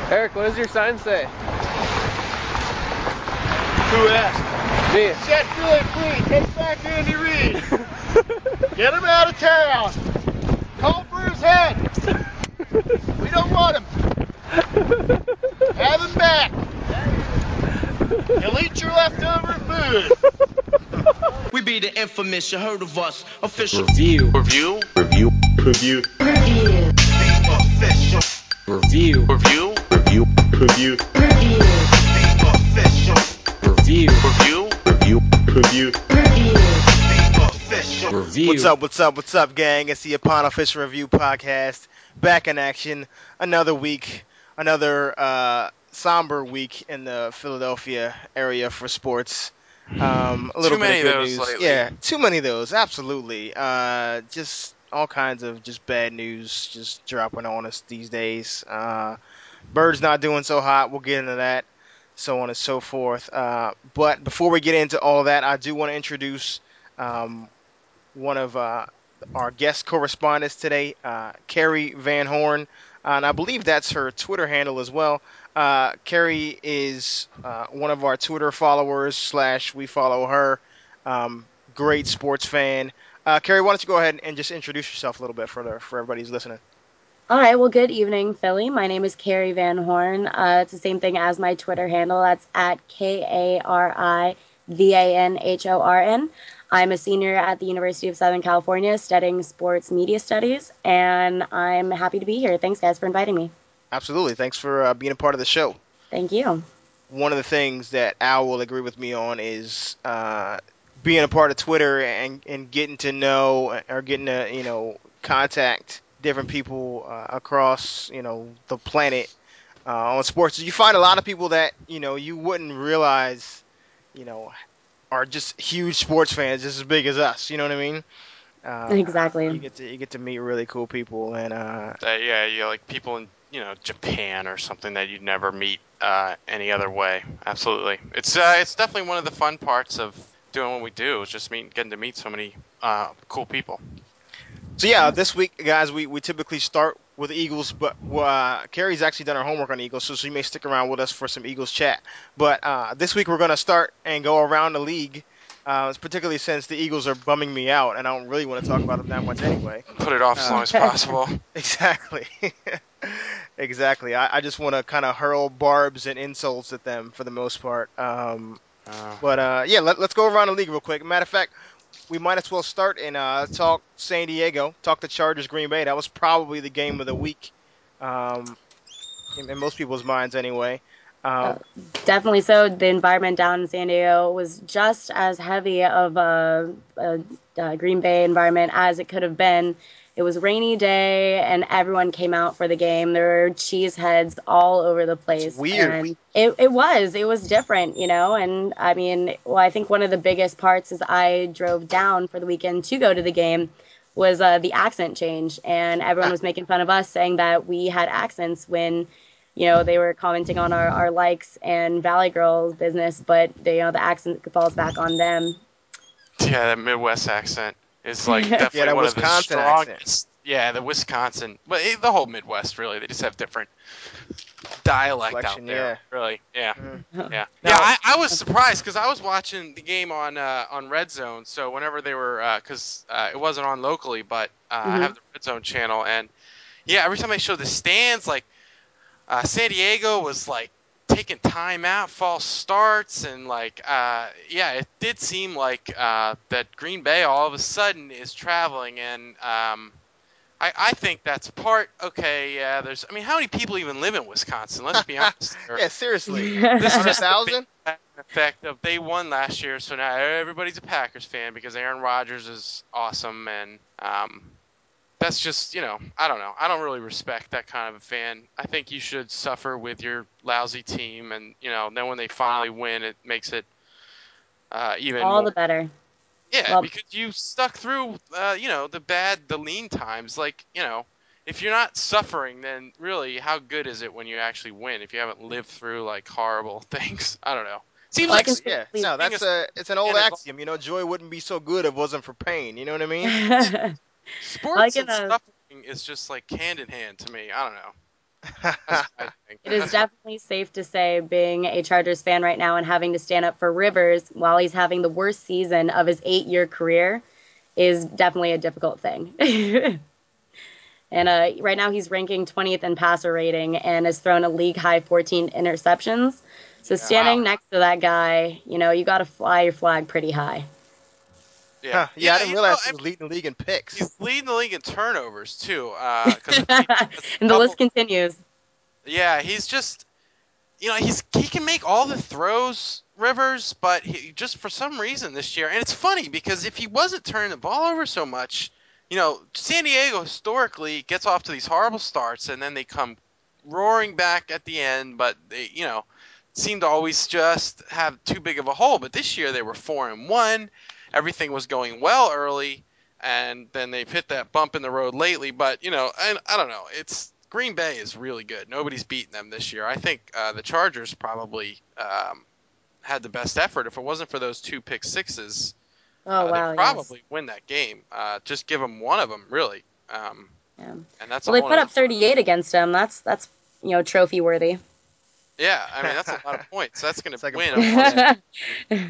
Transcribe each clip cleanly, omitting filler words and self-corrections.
Eric, what does your sign say? Who asked? Me. Set Philly free. Take back Andy Reid. Get him out of town. Call for his head. We don't want him. Have him back. He'll eat your leftover food. We be the infamous, you heard of us. Official Review. Review. Review. Review. The official. Review. Review. Review. Review. The official. Review. Review. Review. Review. The official. Review. What's up, gang? It's the Upon Official Review Podcast. Back in action. Another week. Another somber week in the Philadelphia area for sports. A little Too many bit of of good those news. lately. Yeah, too many of those. Absolutely. Just all kinds of just bad news just dropping on us these days. Bird's not doing so hot. We'll get into that. So on and so forth. But before we get into all that, I do want to introduce one of our guest correspondents today, Carrie Van Horn. And I believe that's her Twitter handle as well. Carrie is one of our Twitter followers / we follow her. Great sports fan. Carrie, why don't you go ahead and just introduce yourself a little bit for everybody who's listening. All right, well, good evening, Philly. My name is Carrie Van Horn. It's the same thing as my Twitter handle. That's at KariVanHorn. I'm a senior at the University of Southern California studying sports media studies, and I'm happy to be here. Thanks, guys, for inviting me. Absolutely. Thanks for being a part of the show. Thank you. One of the things that Al will agree with me on is being a part of Twitter and getting to know or getting to, contact different people across, the planet on sports. You find a lot of people that, you wouldn't realize, are just huge sports fans, just as big as us. You know what I mean? Exactly. You get to meet really cool people, and like people in Japan or something that you'd never meet any other way. Absolutely, it's definitely one of the fun parts of doing what we do. Is just getting to meet so many cool people. So yeah, this week, guys, we typically start with the Eagles, but Carrie's actually done her homework on the Eagles, so she may stick around with us for some Eagles chat. But this week we're going to start and go around the league, particularly since the Eagles are bumming me out, and I don't really want to talk about them that much anyway. Put it off as long as possible. Exactly. Exactly. I just want to kind of hurl barbs and insults at them for the most part. But let's go around the league real quick. Matter of fact, we might as well start and talk San Diego, talk the Chargers, Green Bay. That was probably the game of the week, in most people's minds anyway. Definitely so. The environment down in San Diego was just as heavy of a Green Bay environment as it could have been. It was a rainy day, and everyone came out for the game. There were cheese heads all over the place. It's weird. And it was different, And I mean, I think one of the biggest parts is I drove down for the weekend to go to the game was the accent change, and everyone was making fun of us, saying that we had accents when, they were commenting on our likes and Valley Girls business, but the accent falls back on them. Yeah, that Midwest accent is definitely that one Wisconsin of the strongest. accent. Yeah, the Wisconsin, but the whole Midwest really. They just have different dialect out there. Yeah. Really, yeah, Mm. yeah. Now- I was surprised because I was watching the game on Red Zone. So whenever they were, because it wasn't on locally, but I have the Red Zone channel, and yeah, every time they showed the stands, San Diego was taking time out, false starts, and it did seem like that Green Bay all of a sudden is traveling, and I think that's part. Okay, yeah. How many people even live in Wisconsin? Let's be honest. Yeah, seriously. This is just the 100,000? big effect of they won last year, so now everybody's a Packers fan because Aaron Rodgers is awesome, and that's just, I don't know. I don't really respect that kind of a fan. I think you should suffer with your lousy team, and, then when they finally win, it makes it even All more. the better. Yeah, Well- because you stuck through, the lean times. If you're not suffering, then really, how good is it when you actually win? If you haven't lived through, horrible things. I don't know. Seems Well, I like can say- Yeah, Please. no, it's an old fan axiom. Joy wouldn't be so good if it wasn't for pain. You know what I mean? sports Like in and a- suffering is just hand in hand to me. I don't know. That's what I think. It is definitely safe to say, being a Chargers fan right now and having to stand up for Rivers while he's having the worst season of his 8-year career is definitely a difficult thing. And right now he's ranking 20th in passer rating and has thrown a league-high 14 interceptions. So standing next to that guy, you got to fly your flag pretty high. I didn't realize he was leading the league in picks. He's leading the league in turnovers too. And the list continues. Yeah, he's just, he can make all the throws, Rivers, but he just for some reason this year, and it's funny because if he wasn't turning the ball over so much, San Diego historically gets off to these horrible starts and then they come roaring back at the end, but they, seem to always just have too big of a hole. But this year they were 4-1. Everything was going well early, and then they've hit that bump in the road lately. But, and I don't know. Green Bay is really good. Nobody's beaten them this year. I think the Chargers probably had the best effort. If it wasn't for those 2 pick sixes, they'd probably win that game. Just give them one of them, really. And that's they put up 38 against them. That's trophy worthy. Yeah, I mean that's a lot of points. That's going to win.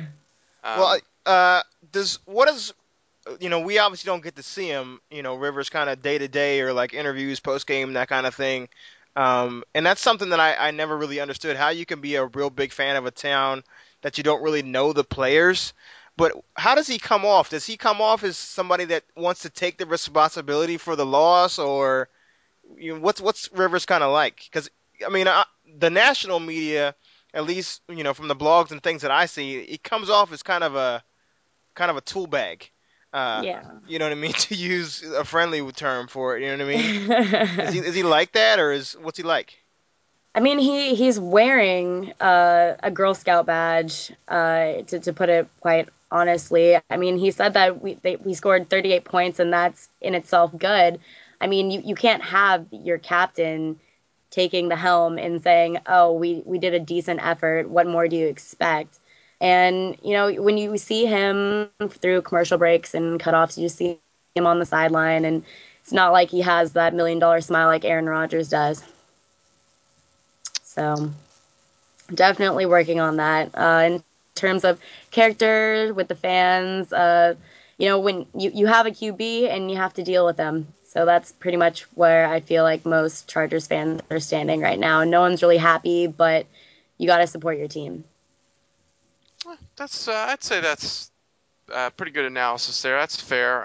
We obviously don't get to see him, Rivers kind of day to day or like interviews, post game, that kind of thing. And that's something that I never really understood, how you can be a real big fan of a town that you don't really know the players. But how does he come off? Does he come off as somebody that wants to take the responsibility for the loss, or what's Rivers kind of like? Because the national media, at least from the blogs and things that I see, he comes off as kind of a tool bag. You know what I mean? To use a friendly term for it, you know what I mean? Is he like that, or what's he like? I mean, he's wearing a Girl Scout badge, to put it quite honestly. I mean, he said that we scored 38 points, and that's in itself good. I mean, you can't have your captain taking the helm and saying, oh, we did a decent effort. What more do you expect? And, when you see him through commercial breaks and cutoffs, you see him on the sideline, and it's not like he has that $1 million smile like Aaron Rodgers does. So definitely working on that. In terms of character with the fans, when you have a QB and you have to deal with them. So that's pretty much where I feel like most Chargers fans are standing right now. No one's really happy, but you got to support your team. That's I'd say that's pretty good analysis there. That's fair.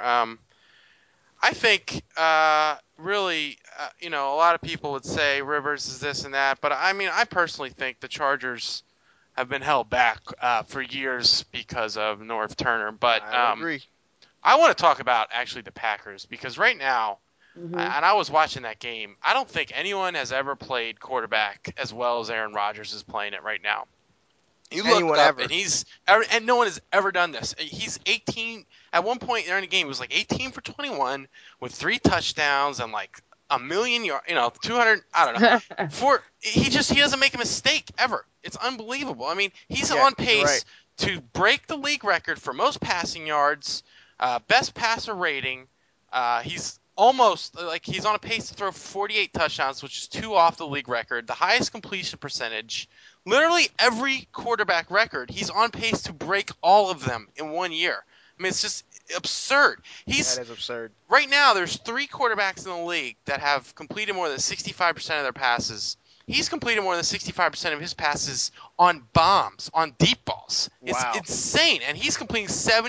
I think really, a lot of people would say Rivers is this and that, but I personally think the Chargers have been held back for years because of Norv Turner. But I agree. I want to talk about actually the Packers, because right now, and I was watching that game, I don't think anyone has ever played quarterback as well as Aaron Rodgers is playing it right now. You look up, and no one has ever done this. He's 18. At one point during the game, he was like 18 for 21 with 3 touchdowns and like a million yards, 200. I don't know. He doesn't make a mistake ever. It's unbelievable. I mean, he's on pace to break the league record for most passing yards, best passer rating. He's almost he's on a pace to throw 48 touchdowns, which is 2 off the league record, the highest completion percentage. Literally every quarterback record, he's on pace to break all of them in 1 year. I mean, it's just absurd. That is absurd. Right now, there's 3 quarterbacks in the league that have completed more than 65% of their passes. He's completed more than 65% of his passes on bombs, on deep balls. Wow. It's insane. And he's completing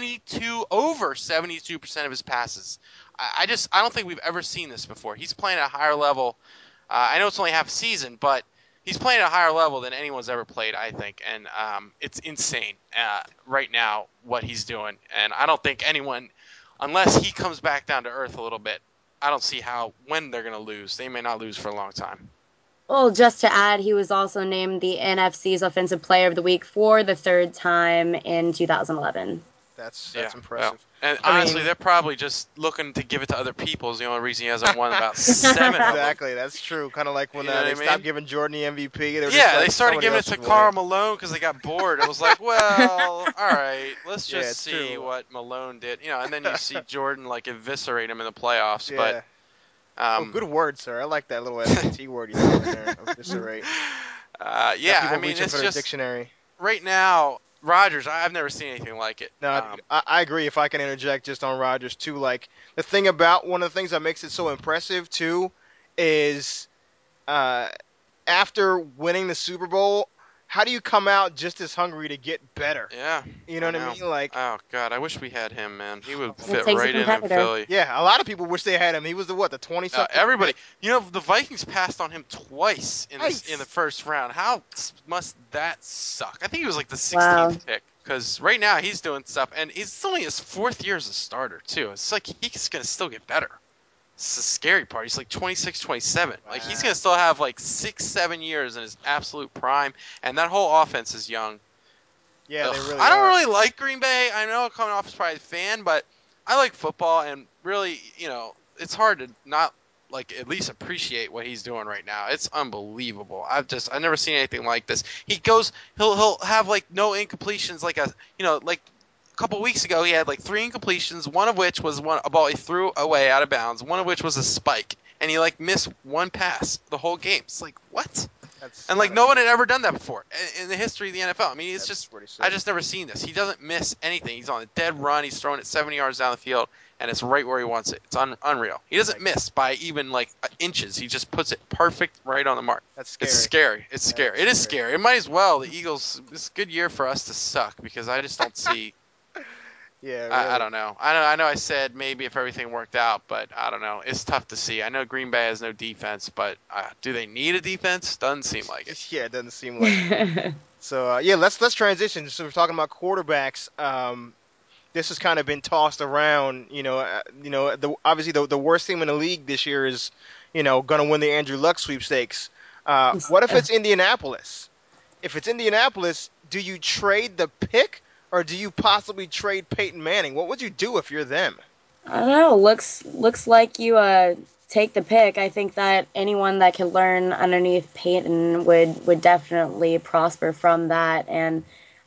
over 72% of his passes. I don't think we've ever seen this before. He's playing at a higher level. I know it's only half a season, but he's playing at a higher level than anyone's ever played, I think. And it's insane right now what he's doing. And I don't think anyone, unless he comes back down to earth a little bit, I don't see when they're going to lose. They may not lose for a long time. Well, just to add, he was also named the NFC's Offensive Player of the Week for the 3rd time in 2011. That's impressive. Yeah. And honestly, they're probably just looking to give it to other people. Is the only reason he hasn't won about 7 Exactly, that's true. Kind of like when they stopped giving Jordan the MVP. They started giving it to Karl Malone because they got bored. It was like, well, all right, let's just see what Malone did. And then you see Jordan eviscerate him in the playoffs. Yeah. But Good word, sir. I like that little SAT word you threw in there. Eviscerate. Yeah, People I mean, reaching it's for their just dictionary. right now, Rodgers. I've never seen anything like it. No, I agree. If I can interject just on Rodgers too, like the thing about one of the things that makes it so impressive too is after winning the Super Bowl, how do you come out just as hungry to get better? Yeah. You know what I mean? Like, oh God, I wish we had him, man. He would It fit takes a right in competitor. Philly. yeah, a lot of people wish they had him. He was the 20-something. Everybody, you know, the Vikings passed on him twice in Nice. in the first round. How must that suck? I think he was like the 16th Wow. pick because right now he's doing stuff, and it's only his 4th year as a starter too. It's like he's gonna still get better. It's the scary part. He's like 26, 27. Like he's gonna still have like 6-7 years in his absolute prime, and that whole offense is young. Yeah, they really I don't are. really like Green Bay. I know I'm coming off as probably a fan, but I like football, and really, you know, it's hard to not like at least appreciate what he's doing right now. It's unbelievable. I've never seen anything like this. He'll have like no incompletions, like like a couple weeks ago he had like 3 incompletions, one of which was a ball he threw away out of bounds, one of which was a spike, and he like missed one pass the whole game. It's like what? And like no one had ever done that before in the history of the NFL. I mean, it's just I just never seen this. He doesn't miss anything. He's on a dead run. He's throwing it 70 yards down the field, and it's right where he wants it. It's unreal. He doesn't miss by even like inches. He just puts it perfect right on the mark. That's scary. It's scary. It's scary. It is scary. It might as well. The Eagles. It's a good year for us to suck because I just don't see. Yeah, really. I don't know. I know I said maybe if everything worked out, but I don't know. It's tough to see. I know Green Bay has no defense, but do they need a defense? Doesn't seem like it. Yeah, it doesn't seem like it. So yeah, let's transition. So we're talking about quarterbacks. This has kind of been tossed around. Obviously the worst team in the league this year is, going to win the Andrew Luck sweepstakes. What if it's Indianapolis? If it's Indianapolis, do you trade the pick? Or do you possibly trade Peyton Manning? What would you do if you're them? I don't know. Looks like you take the pick. I think that anyone that can learn underneath Peyton would definitely prosper from that. And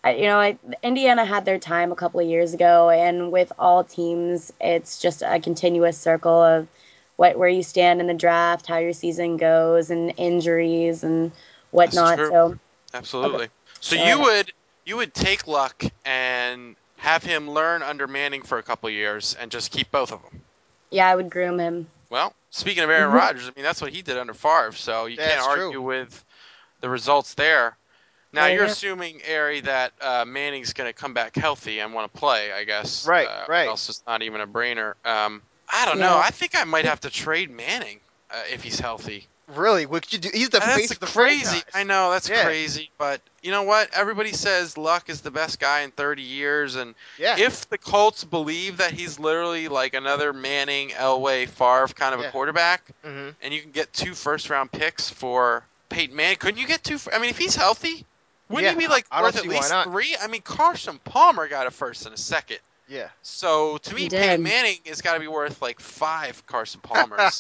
Indiana had their time a couple of years ago, and with all teams, it's just a continuous circle of where you stand in the draft, how your season goes, and injuries and whatnot. That's true. So absolutely. Okay. So you would take Luck and have him learn under Manning for a couple of years and just keep both of them. Yeah, I would groom him. Well, speaking of Aaron Rodgers, I mean that's what he did under Favre, so you can't argue with the results there. Now you're assuming, Ari, that Manning's going to come back healthy and want to play, I guess. Right. Or else it's not even a brainer. I don't know. I think I might have to trade Manning if he's healthy. Really? What could you do? He's the face of the crazy. franchise. I know that's crazy, but you know what? Everybody says Luck is the best guy in 30 years, and if the Colts believe that he's literally like another Manning, Elway, Favre kind of a quarterback, and you can get 2 first-round picks for Peyton Manning, couldn't you get 2? I mean, if he's healthy, wouldn't he be like worth at least 3? I mean, Carson Palmer got a first and a second. Yeah. So to me, Peyton Manning has got to be worth like 5 Carson Palmers.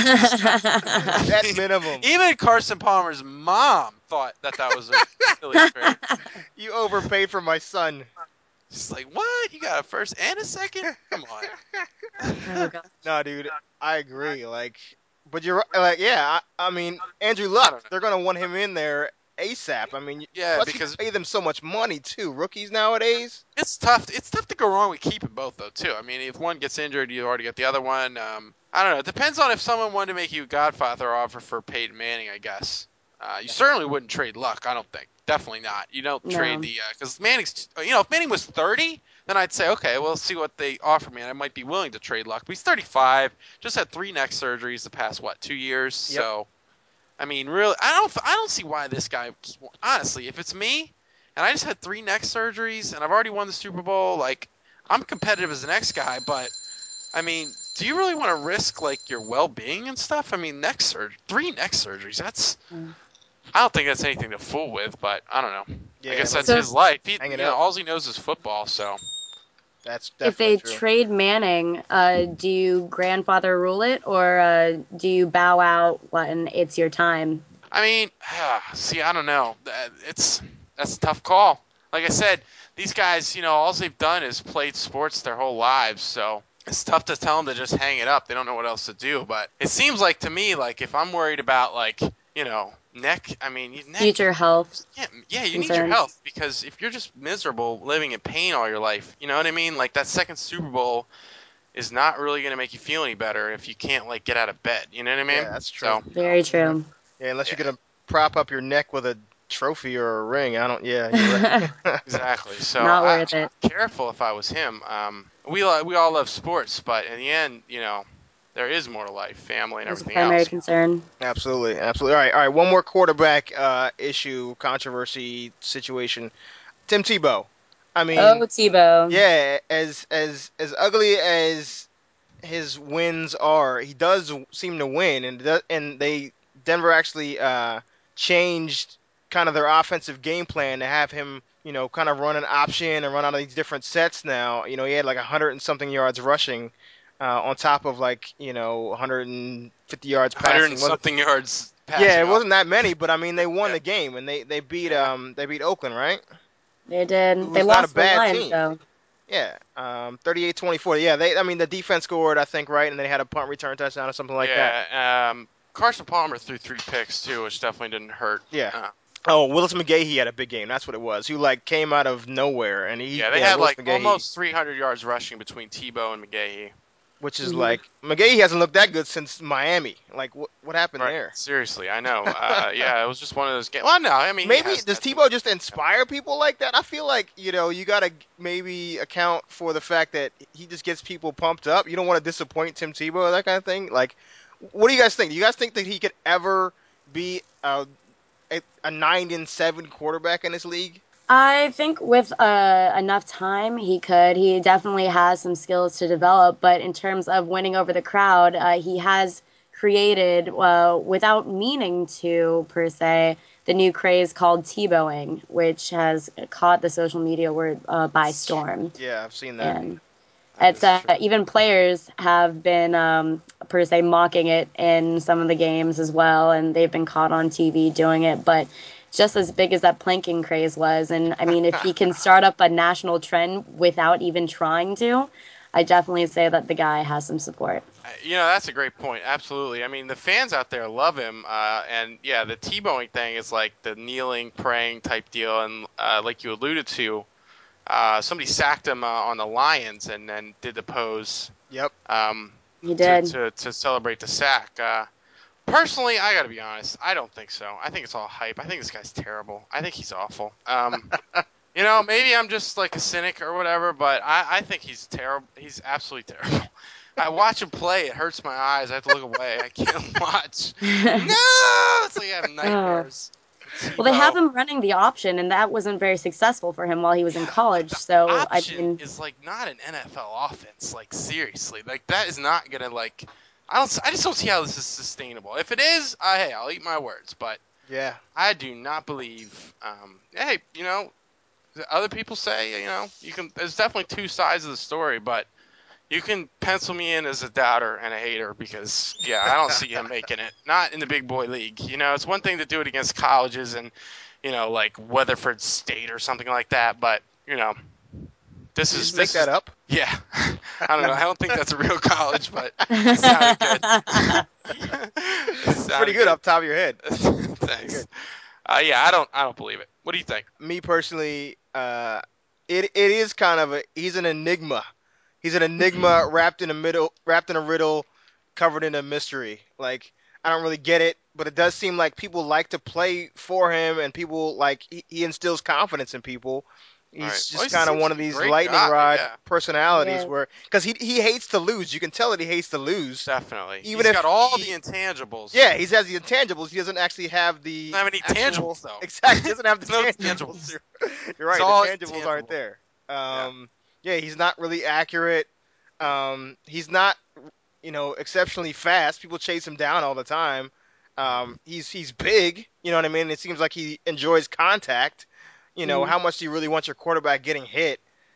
At minimum. Even Carson Palmer's mom thought that was a silly trade. You overpaid for my son. She's like, what? You got a first and a second? Come on. No, dude, I agree. But you're like, I mean, Andrew Luck, they're gonna want him in there ASAP. I mean, because you pay them so much money too. Rookies nowadays. It's tough. It's tough to go wrong with keeping both though too. I mean, if one gets injured, you already get the other one. I don't know. It depends on if someone wanted to make you a Godfather offer for Peyton Manning. I guess you certainly wouldn't trade Luck. I don't think. Definitely not. You don't trade the because Manning's. If Manning was 30, then I'd say okay, we'll see what they offer me, and I might be willing to trade Luck. But he's 35. Just had 3 neck surgeries the past 2 years. Yep. So. I mean, really, I don't see why this guy. Honestly, if it's me, and I just had 3 neck surgeries, and I've already won the Super Bowl, like I'm competitive as the next guy, but I mean, do you really want to risk like your well-being and stuff? I mean, 3 neck surgeries. That's. I don't think that's anything to fool with, but I don't know. I guess that's his life. All he knows is football, so. That's if they true. trade Manning, do you grandfather rule it, or do you bow out when it's your time? I mean, see, I don't know. That's a tough call. Like I said, these guys, all they've done is played sports their whole lives. So it's tough to tell them to just hang it up. They don't know what else to do. But it seems like to me, like if I'm worried about like neck, I mean neck, Future health. yeah, you need your concerns. health because if you're just miserable living in pain all your life, you know what I mean? Like that second Super Bowl is not really gonna make you feel any better if you can't like get out of bed. You know what I mean? Yeah, that's true. So, Very true. Yeah, unless you're gonna prop up your neck with a trophy or a ring. I don't. Yeah, you're right. exactly. So Not worth it. careful if I was him. We all love sports, but in the end, there is more to life, family, and That's a everything primary else. concern. Absolutely. All right. One more quarterback issue, controversy situation. Tim Tebow. I mean, Oh, Tebow. yeah, as ugly as his wins are, he does seem to win, and Denver actually changed kind of their offensive game plan to have him, kind of run an option and run out of these different sets now. He had like 100 and something yards rushing on top of 150 yards passing. 100 and something yards passing. Yeah, it off. wasn't that many, but I mean they won the game and they beat Oakland, right? They did. It was They not lost a the bad Lions, team. though. Yeah, 38-24. Yeah, the defense scored, I think, right, and they had a punt return touchdown or something like that. Yeah. Carson Palmer threw 3 picks too, which definitely didn't hurt. Yeah. Oh, Willis McGahee had a big game. That's what it was. He came out of nowhere, and They had Willis McGahee, almost 300 yards rushing between Tebow and McGahee. which is McGahee hasn't looked that good since Miami. Like what happened there? Seriously, I know. It was just one of those games. Well, no, I mean Maybe does Tebow just inspire people like that? I feel like you gotta maybe account for the fact that he just gets people pumped up. You don't want to disappoint Tim Tebow, that kind of thing. Like, what do you guys think? Do you guys think that he could ever be a 9-7 quarterback in this league? I think with enough time, he could. He definitely has some skills to develop, but in terms of winning over the crowd, he has created, without meaning to per se, the new craze called Tebowing, which has caught the social media word by storm. Yeah, I've seen that. And it's even players have been per se mocking it in some of the games as well, and they've been caught on TV doing it. But just as big as that planking craze was, and I mean, if he can start up a national trend without even trying to, I definitely say that the guy has some support. That's a great point. Absolutely. I mean, the fans out there love him, and yeah, the Tebowing thing is like the kneeling, praying type deal, and like you alluded to. Somebody sacked him on the Lions and then did the pose. Yep. He did. To celebrate the sack. Personally, I got to be honest. I don't think so. I think it's all hype. I think this guy's terrible. I think he's awful. Maybe I'm just like a cynic or whatever, but I think he's terrible. He's absolutely terrible. I watch him play. It hurts my eyes. I have to look away. I can't watch. No! It's like I have nightmares. Well, they have him running the option, and that wasn't very successful for him while he was in college. So option is like not an NFL offense. Like seriously, like that is not gonna like. I just don't see how this is sustainable. If it is, hey, I'll eat my words. But yeah, I do not believe. Hey, other people say you can. There's definitely 2 sides of the story, but you can pencil me in as a doubter and a hater because I don't see him making it. Not in the big boy league. It's one thing to do it against colleges and like Weatherford State or something like that, but this is make that up. Yeah, I don't know. I don't think that's a real college, but it sounded good. Pretty good off the top of your head. Thanks. I don't believe it. What do you think? Me personally, it is kind of he's an enigma. He's an enigma wrapped in a riddle, covered in a mystery. Like I don't really get it, but it does seem like people like to play for him, and people like he instills confidence in people. He's just kind of one of these lightning rod personalities where, because he hates to lose. You can tell that he hates to lose. Definitely. He's got all the intangibles. Yeah, he has the intangibles. He doesn't actually have the. Doesn't have any tangibles though. Exactly. He doesn't have the no tangibles. You're right. The tangibles aren't there. Yeah, he's not really accurate. He's not, exceptionally fast. People chase him down all the time. He's big. You know what I mean? It seems like he enjoys contact. How much do you really want your quarterback getting hit?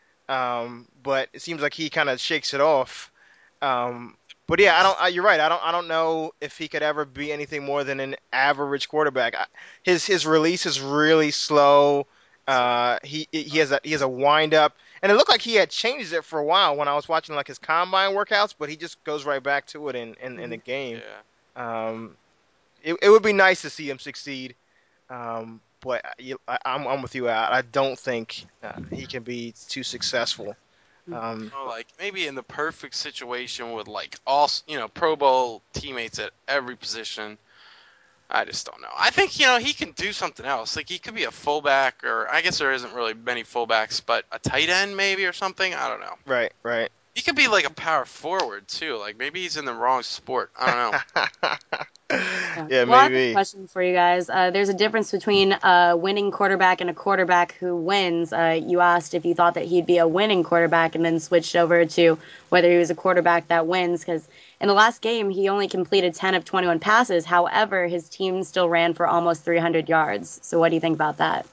But it seems like he kind of shakes it off. But yeah, you're right. I don't know if he could ever be anything more than an average quarterback. His release is really slow, He has a wind up, and it looked like he had changed it for a while when I was watching like his combine workouts, but he just goes right back to it in the game. Yeah. It would be nice to see him succeed, but I'm with you out. I don't think he can be too successful. Like maybe in the perfect situation with like all Pro Bowl teammates at every position. I just don't know. I think he can do something else. Like he could be a fullback, or I guess there isn't really many fullbacks, but a tight end maybe or something. I don't know. Right. He could be like a power forward too. Like maybe he's in the wrong sport. I don't know. Yeah, well, I have maybe. a question for you guys. There's a difference between a winning quarterback and a quarterback who wins. You asked if you thought that he'd be a winning quarterback and then switched over to whether he was a quarterback that wins, because in the last game, he only completed 10 of 21 passes. However, his team still ran for almost 300 yards. So what do you think about that?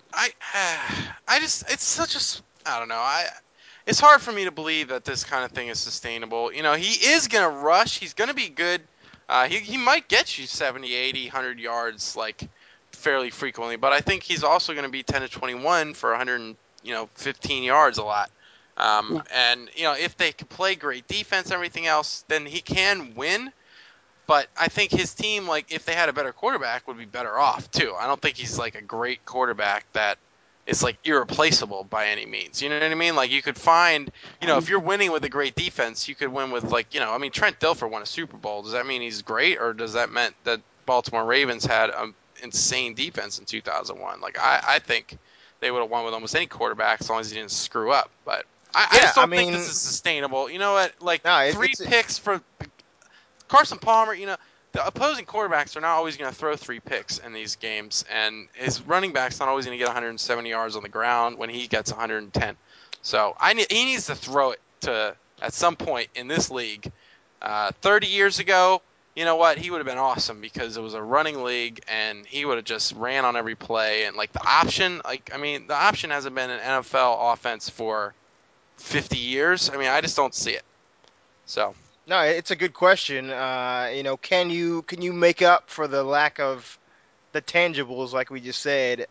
I don't know. It's hard for me to believe that this kind of thing is sustainable. He is going to rush. He's going to be good. He might get you 70, 80, 100 yards like fairly frequently, but I think he's also going to be 10 to 21 for 115 yards a lot. And if they can play great defense and everything else, then he can win. But I think his team, like if they had a better quarterback, would be better off too. I don't think he's like a great quarterback that is like irreplaceable by any means. You know what I mean? Like you could find, if you're winning with a great defense, you could win with like, Trent Dilfer won a Super Bowl. Does that mean he's great, or does that mean that Baltimore Ravens had an insane defense in 2001? Like I think they would have won with almost any quarterback as long as he didn't screw up. But I just don't think this is sustainable. You know what? Like picks for Carson Palmer, the opposing quarterbacks are not always going to throw 3 picks in these games, and his running back's not always going to get 170 yards on the ground when he gets 110. So he needs to throw it at some point in this league. 30 years ago, you know what? He would have been awesome because it was a running league, and he would have just ran on every play. And like the option hasn't been an NFL offense for 50 years. I just don't see it. So. No, it's a good question. Can you make up for the lack of the tangibles, like we just said?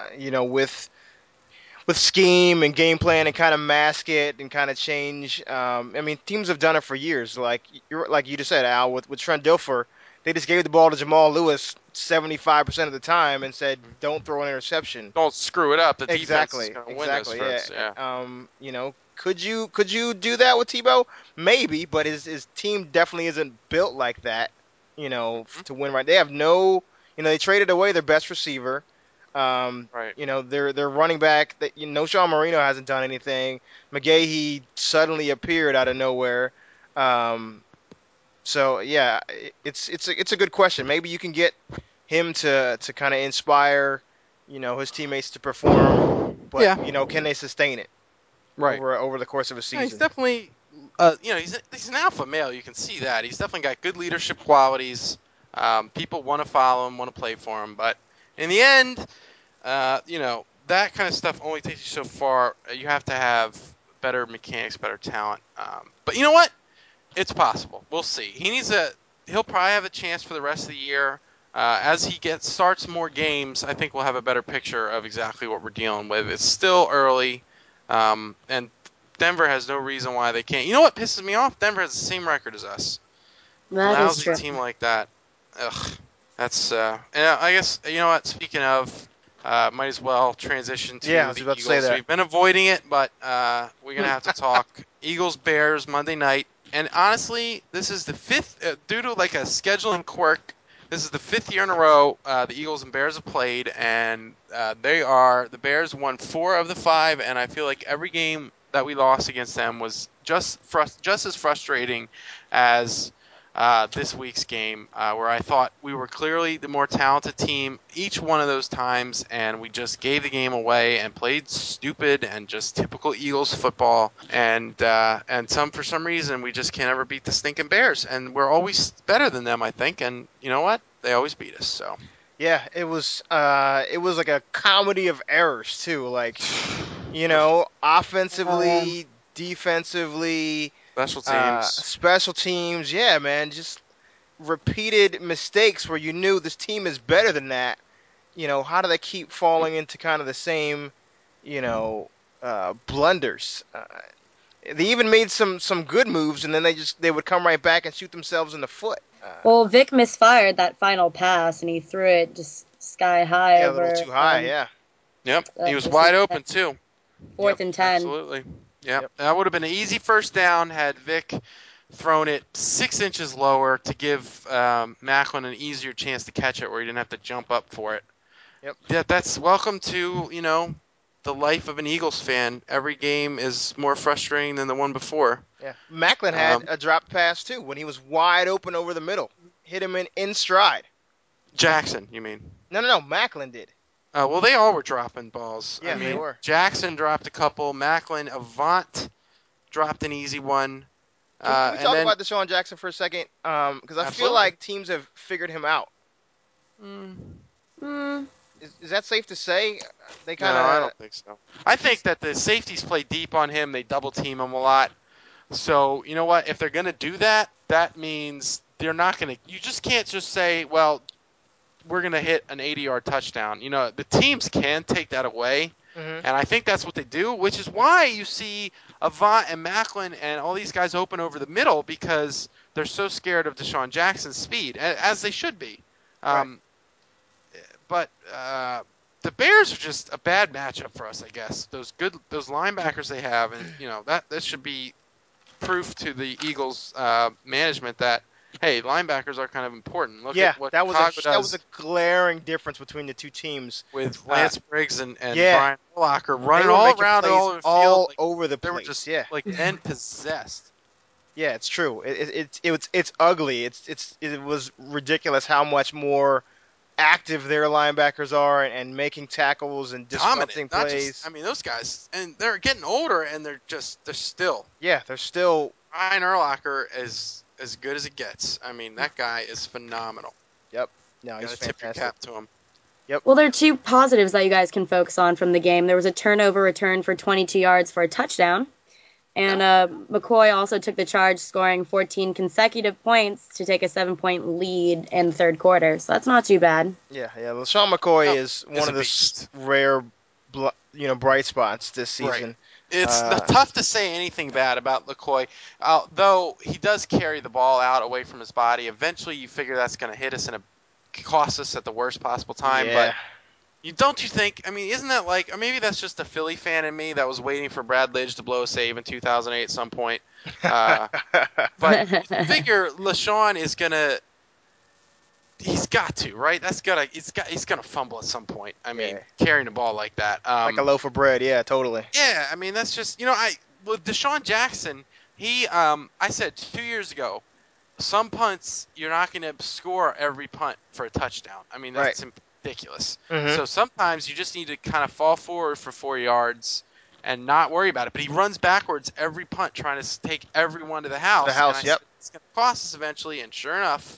With scheme and game plan and kind of mask it and kind of change. Teams have done it for years. Like you just said, Al, with Trent Dilfer, they just gave the ball to Jamal Lewis 75% of the time and said, "Don't throw an interception. Don't screw it up. The defense Exactly. is going to win those first." Yeah. Could you do that with Tebow? Maybe, but his team definitely isn't built like that. To win right. They have no. They traded away their best receiver. Right. Their running back. Sean Marino hasn't done anything. McGahee suddenly appeared out of nowhere. So yeah, it's a good question. Maybe you can get him to kind of inspire, his teammates to perform. But can they sustain it? Right. Over the course of a season. He's definitely, he's an alpha male. You can see that. He's definitely got good leadership qualities. People want to follow him, want to play for him. But in the end, that kind of stuff only takes you so far. You have to have better mechanics, better talent. But you know what? It's possible. We'll see. He'll probably have a chance for the rest of the year. As he starts more games, I think we'll have a better picture of exactly what we're dealing with. It's still early. And Denver has no reason why they can't. You know what pisses me off? Denver has the same record as us. That is true. A team like that. Ugh. That's and I guess what? Speaking of, might as well transition to I was the about Eagles. to say that. We've been avoiding it, but we're gonna have to talk Eagles Bears Monday night. And honestly, this is the 5th due to like a scheduling quirk. This is the 5th year in a row the Eagles and Bears have played, and the Bears won 4 of the 5, and I feel like every game that we lost against them was just as frustrating as this week's game, where I thought we were clearly the more talented team each one of those times, and we just gave the game away and played stupid and just typical Eagles football, and for some reason we just can't ever beat the stinking Bears, and we're always better than them, I think, and you know what? They always beat us, so. Yeah, it was like a comedy of errors too, like offensively, defensively. Special teams. Yeah, man. Just repeated mistakes where you knew this team is better than that. how do they keep falling into kind of the same, blunders? They even made some good moves, and then they would come right back and shoot themselves in the foot. Well, Vic misfired that final pass, and he threw it just sky high Yeah, a over. little too high. Yeah. Yep, he was this wide is open too. 4th and 10. Absolutely. Yep. That would have been an easy first down had Vic thrown it 6 inches lower to give Macklin an easier chance to catch it, where he didn't have to jump up for it. Yep. Yeah, that's welcome to the life of an Eagles fan. Every game is more frustrating than the one before. Yeah. Macklin had a dropped pass too when he was wide open over the middle. Hit him in stride. Jackson, you mean? No. Macklin did. Well, they all were dropping balls. Yeah, I mean, they were. Jackson dropped a couple. Macklin, Avant dropped an easy one. Can we talk about Deshaun Jackson for a second? Because I feel like teams have figured him out. Is that safe to say? They kind of. No, I don't think so. I think that the safeties play deep on him. They double team him a lot. So you know what? If they're going to do that, that means they're not going to. You just can't just say, well, we're going to hit an 80-yard touchdown. The teams can take that away. And I think that's what they do, which is why you see Avant and Macklin and all these guys open over the middle, because they're so scared of Deshaun Jackson's speed, as they should be. Right. But the Bears are just a bad matchup for us, I guess. Those linebackers they have, and that should be proof to the Eagles management that, hey, linebackers are kind of important. Look at what that Chicago was a glaring difference between the two teams. With Lance Briggs and yeah. Brian Urlacher They running were all making around plays all over the all field. over the They were place. just Yeah. and possessed. Yeah, it's true. It's ugly. It was ridiculous how much more active their linebackers are and making tackles and disrupting plays. Those guys, and they're getting older, and they're still. Yeah, they're still. Brian Urlacher is as good as it gets. That guy is phenomenal. Yep. No, he's Gotta tip your fantastic. cap to him. Well, there are two positives that you guys can focus on from the game. There was a turnover return for 22 yards for a touchdown. And McCoy also took the charge, scoring 14 consecutive points to take a 7-point lead in the third quarter. So that's not too bad. Yeah. LaShawn McCoy is one of the rare, bright spots this season. Right. It's tough to say anything bad about McCoy, though he does carry the ball out away from his body. Eventually, you figure that's going to hit us and cost us at the worst possible time. Yeah. But don't you think? Isn't that like? Or maybe that's just a Philly fan in me that was waiting for Brad Lidge to blow a save in 2008 at some point. But you figure LaShawn is gonna. He's got to, right? He's gonna fumble at some point. Carrying the ball like that, like a loaf of bread. Yeah, totally. Yeah, that's just with Deshaun Jackson. I said 2 years ago, some punts you're not going to score every punt for a touchdown. That's ridiculous. Mm-hmm. So sometimes you just need to kind of fall forward for 4 yards and not worry about it. But he runs backwards every punt, trying to take everyone to the house. Yep. Said, it's going to cost us eventually, and sure enough,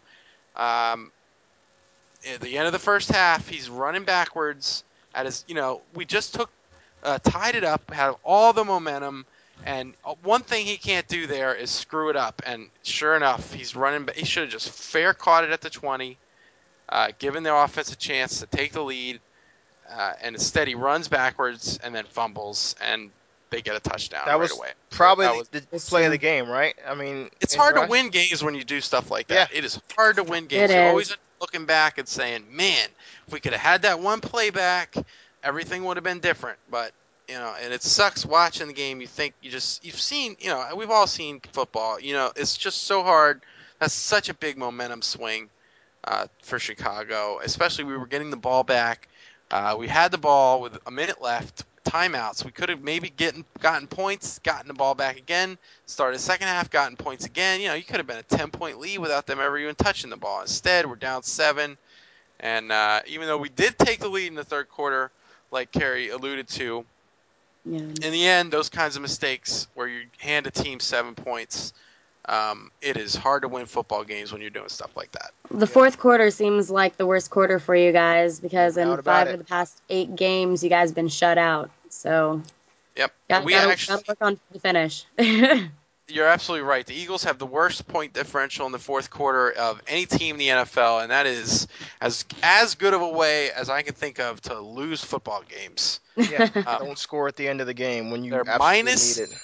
at the end of the first half, he's running backwards at his. We just tied it up, had all the momentum. And one thing he can't do there is screw it up. And sure enough, he's running. He should have just fair caught it at the 20, given the offense a chance to take the lead. And instead, he runs backwards and then fumbles, and they get a touchdown that was right away. Probably the play of the game, right? It's hard to win games when you do stuff like that. Yeah. It is hard to win games. You're always looking back and saying, man, if we could have had that one play back, everything would have been different. But and it sucks watching the game. You think you've seen, we've all seen football. It's just so hard. That's such a big momentum swing for Chicago. Especially we were getting the ball back. We had the ball with a minute left. Timeouts. We could have maybe gotten points, gotten the ball back again, started the second half, gotten points again. You could have been a 10-point lead without them ever even touching the ball. Instead, we're down 7. And even though we did take the lead in the third quarter, like Kerry alluded to, in the end, those kinds of mistakes where you hand a team 7 points, it is hard to win football games when you're doing stuff like that. The fourth quarter seems like the worst quarter for you guys because in 5 of the past 8 games, you guys have been shut out. So, yep, gotta work on the finish. you're absolutely right. The Eagles have the worst point differential in the fourth quarter of any team in the NFL, and that is as good of a way as I can think of to lose football games. Yeah, don't score at the end of the game when you They're absolutely minus need it.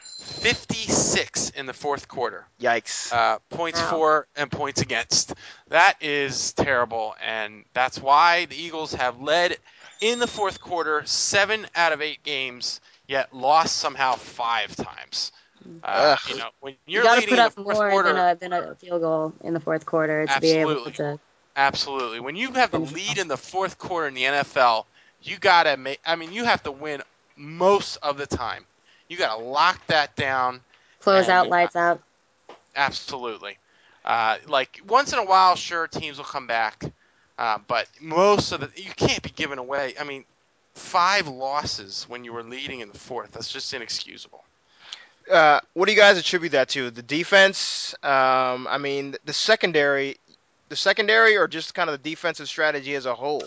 56 in the fourth quarter. Yikes. Points Wow. for and points against. That is terrible, and that's why the Eagles have led in the fourth quarter 7 out of 8 games, yet lost somehow 5 times. When You you're got to leading put in the up fourth more quarter, than a field goal in the fourth quarter to be able absolutely. to. Absolutely. When you have the Finish lead off. in the fourth quarter in the NFL, you gotta you have to win most of the time. You gotta lock that down. Close and out, you- lights out. Absolutely. Like once in a while, sure, teams will come back, but most of you can't be giving away. 5 losses when you were leading in the fourth. That's just inexcusable. What do you guys attribute that to? The defense? The secondary, or just kind of the defensive strategy as a whole?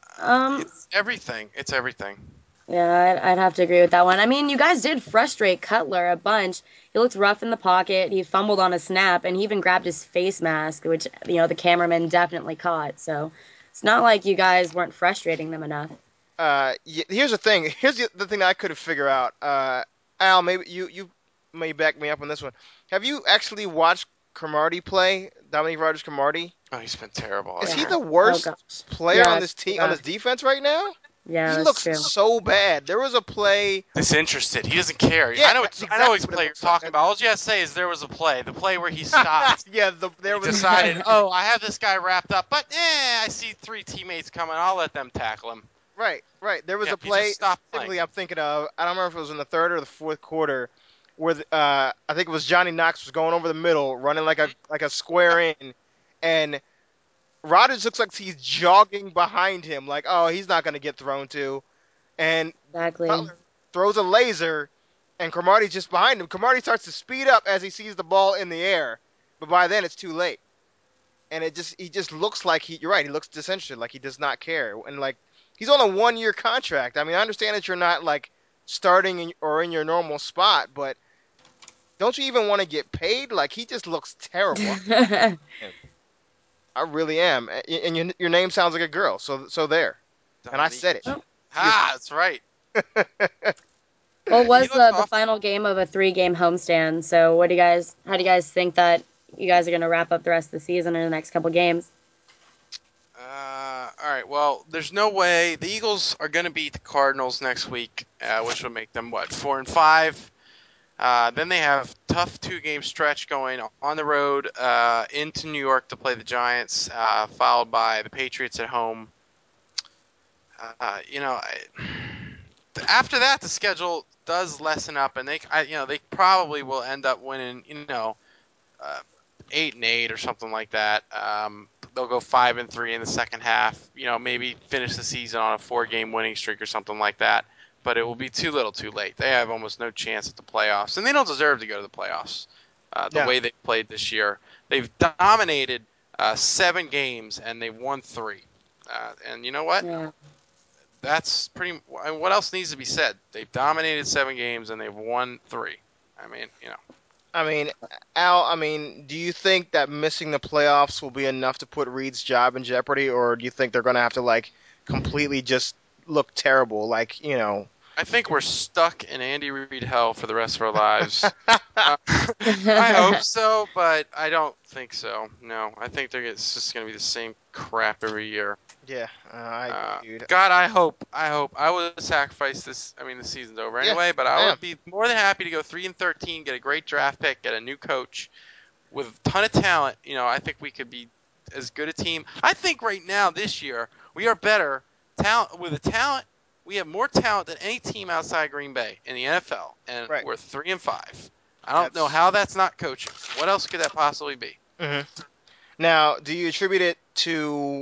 It's everything. It's everything. Yeah, I'd have to agree with that one. I mean, you guys did frustrate Cutler a bunch. He looked rough in the pocket. He fumbled on a snap, and he even grabbed his face mask, which, the cameraman definitely caught. So it's not like you guys weren't frustrating them enough. Here's the thing. Here's the thing that I couldn't figure out. Al, maybe you may back me up on this one. Have you actually watched Cromartie play? Dominique Rodgers-Cromartie? Oh, he's been terrible. Is Yeah. he the worst Oh, gosh. player Yeah, on this team, on this defense right now? Yeah, He that's looks true. so bad. There was a play. Disinterested. He doesn't care. Yeah, I know that's which exactly play what you're it looks like. talking about. All you have to say is there was a play. The play where he stopped. Yeah, there He was decided, I have this guy wrapped up, but I see 3 teammates coming. I'll let them tackle him. Right. There was Yeah, a he play just stopped specifically playing. I'm thinking of. I don't remember if it was in the third or the fourth quarter, where I think it was Johnny Knox was going over the middle, running like a square in, and Rodgers looks like he's jogging behind him, like, oh, he's not going to get thrown to, and Exactly. Cutler throws a laser, and Cromartie's just behind him. Cromartie starts to speed up as he sees the ball in the air, but by then it's too late, and he just looks like you're right. He looks disinterested, like he does not care, and like. He's on a 1-year contract. I mean, I understand that you're not like starting in your normal spot, but don't you even want to get paid? Like he just looks terrible. I really am. And your name sounds like a girl, so there. And I said it. That's right. What was He looks the awful. final game of a 3-game homestand? So how do you guys think that you guys are going to wrap up the rest of the season in the next couple games? All right. Well, there's no way the Eagles are going to beat the Cardinals next week, which will make them 4-5. Then they have tough 2-game stretch going on the road into New York to play the Giants, followed by the Patriots at home. After that, the schedule does lessen up, and they probably will end up winning 8-8 or something like that. They'll go 5-3 in the second half. Maybe finish the season on a 4-game winning streak or something like that. But it will be too little, too late. They have almost no chance at the playoffs, and they don't deserve to go to the playoffs. The way they played this year, they've dominated 7 games and they've won 3. And you know what? Yeah. That's pretty. What else needs to be said? They've dominated 7 games and they've won 3. Al, do you think that missing the playoffs will be enough to put Reed's job in jeopardy, or do you think they're going to have to completely just look terrible? I think we're stuck in Andy Reid hell for the rest of our lives. I hope so, but I don't think so. No, I think it's just going to be the same crap every year. Yeah, I agree, dude. God, I hope. I would sacrifice this. The season's over anyway, but I would be more than happy to go 3-13, get a great draft pick, get a new coach with a ton of talent. I think we could be as good a team. I think right now, this year, we are better with the talent. We have more talent than any team outside Green Bay in the NFL, and we're 3-5. I don't know how that's not coaching. What else could that possibly be? Mm-hmm. Now, do you attribute it to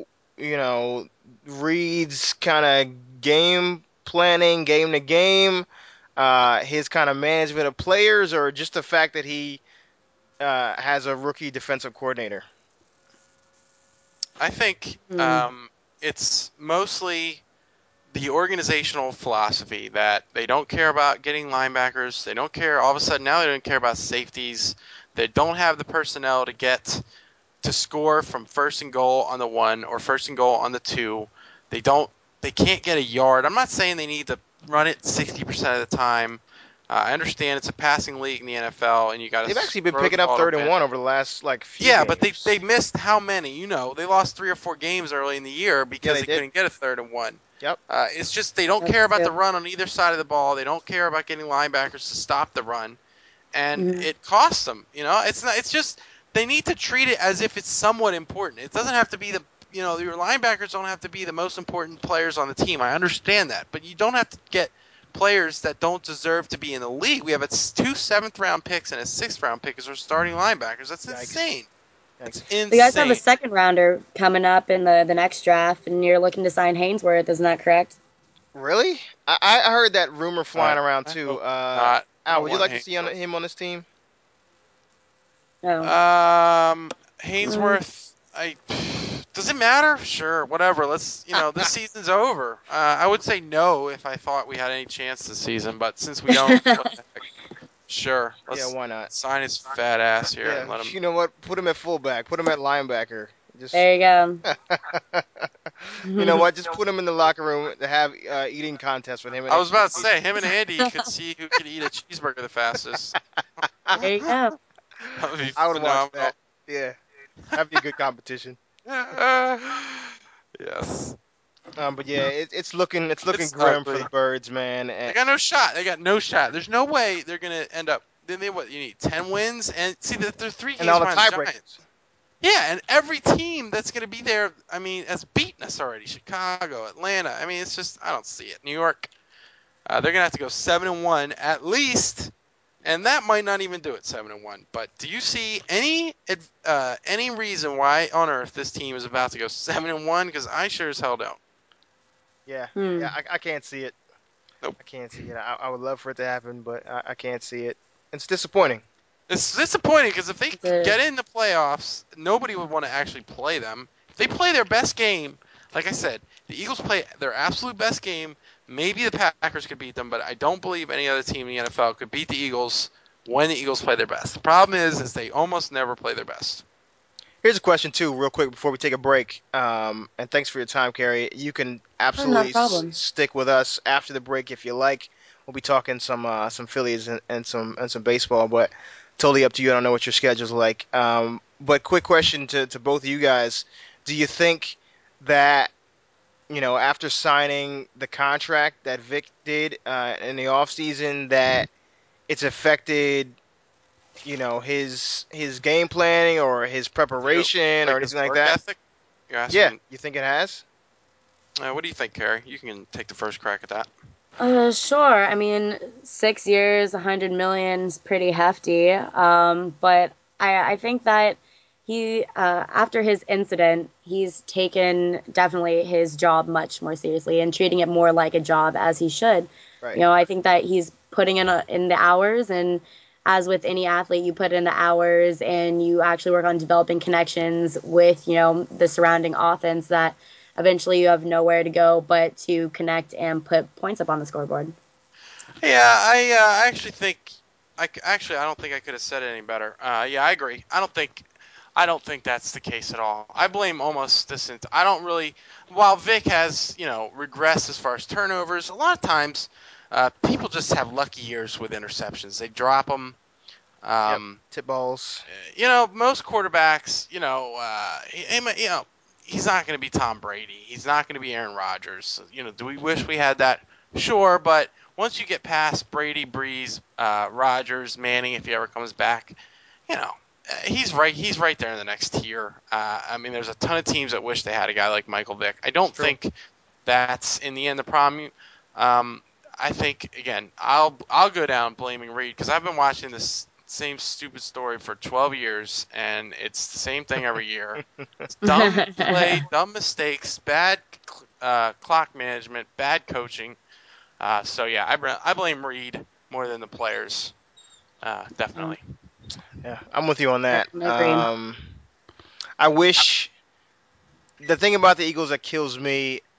Reed's kind of game planning, game to game, his kind of management of players, or just the fact that he has a rookie defensive coordinator? I think it's mostly the organizational philosophy that they don't care about getting linebackers. They don't care. All of a sudden now they don't care about safeties. They don't have the personnel to score from first and goal on the 1 or first and goal on the 2. They can't get a yard. I'm not saying they need to run it 60% of the time. I understand it's a passing league in the NFL, and you got to. They've actually been picking up 3rd and 1 over the last few Yeah, games. but they missed how many? They lost 3 or 4 games early in the year because they couldn't get a 3rd and 1. Yep. It's just they don't care about the run on either side of the ball. They don't care about getting linebackers to stop the run, and it costs them. It's not. It's just they need to treat it as if it's somewhat important. It doesn't have to be your linebackers don't have to be the most important players on the team. I understand that, but you don't have to get players that don't deserve to be in the league. We have 2 7th-round picks and a 6th-round pick as our starting linebackers. That's insane. That's insane. You guys have a 2nd rounder coming up in the next draft, and you're looking to sign Hainsworth. Isn't that correct? Really? I heard that rumor flying around too. Al, would you like to see him on this team? No. Hainsworth. Does it matter? Sure, whatever. Let's, this season's over. I would say no if I thought we had any chance this season, but since we don't, what the heck? Sure. Let's why not? Sign his fat ass here and let him. You know what? Put him at fullback. Put him at linebacker. There you go. You know what? Just put him in the locker room to have eating contest with him. I was about to say, him and Andy could see who could eat a cheeseburger the fastest. There you go. I would watch that. Yeah. That'd be a good competition. Yes. But yeah, it's looking grim for the Birds, man. They got no shot. There's no way they're gonna end up. Then you need 10 wins and see that they're 3 games and all the behind the tiebreakers. Giants. Yeah, and every team that's gonna be there, has beaten us already. Chicago, Atlanta. It's just I don't see it. New York. They're gonna have to go 7-1 at least. And that might not even do it 7-1. But do you see any reason why on earth this team is about to go 7-1? Because I sure as hell don't. Yeah, I can't see it. Nope. I can't see it. I would love for it to happen, but I can't see it. It's disappointing. It's disappointing because if they get in the playoffs, nobody would want to actually play them. If they play their best game, like I said, the Eagles play their absolute best game. Maybe the Packers could beat them, but I don't believe any other team in the NFL could beat the Eagles when the Eagles play their best. The problem is they almost never play their best. Here's a question, too, real quick before we take a break. And thanks for your time, Carrie. You can absolutely stick with us after the break if you like. We'll be talking some Phillies and some baseball, but totally up to you. I don't know what your schedule's like. But quick question to both of you guys. Do you think that after signing the contract that Vic did in the offseason, that it's affected, his game planning or his preparation or anything like that? Ethic? Yeah, you think it has? What do you think, Carrie? You can take the first crack at that. Sure. 6 years, $100 million is pretty hefty. But I think that he, after his incident, he's taken definitely his job much more seriously and treating it more like a job as he should. Right. I think that he's putting in the hours, and as with any athlete, you put in the hours and you actually work on developing connections with, the surrounding offense that eventually you have nowhere to go but to connect and put points up on the scoreboard. Yeah, I actually think I don't think I could have said it any better. Yeah, I agree. I don't think that's the case at all. I blame almost this. I don't really. While Vic has regressed as far as turnovers, a lot of times people just have lucky years with interceptions. They drop them. Tip balls. Most quarterbacks. He's not going to be Tom Brady. He's not going to be Aaron Rodgers. Do we wish we had that? Sure, but once you get past Brady, Breeze, Rodgers, Manning, if he ever comes back, he's right there in the next tier. There's a ton of teams that wish they had a guy like Michael Vick. I don't think that's in the end the problem. I think again, I'll go down blaming Reed because I've been watching this same stupid story for 12 years, and it's the same thing every year. It's dumb play, dumb mistakes, bad clock management, bad coaching. So yeah, I blame Reed more than the players. Definitely. Yeah, I'm with you on that. I wish the thing about the Eagles that kills me,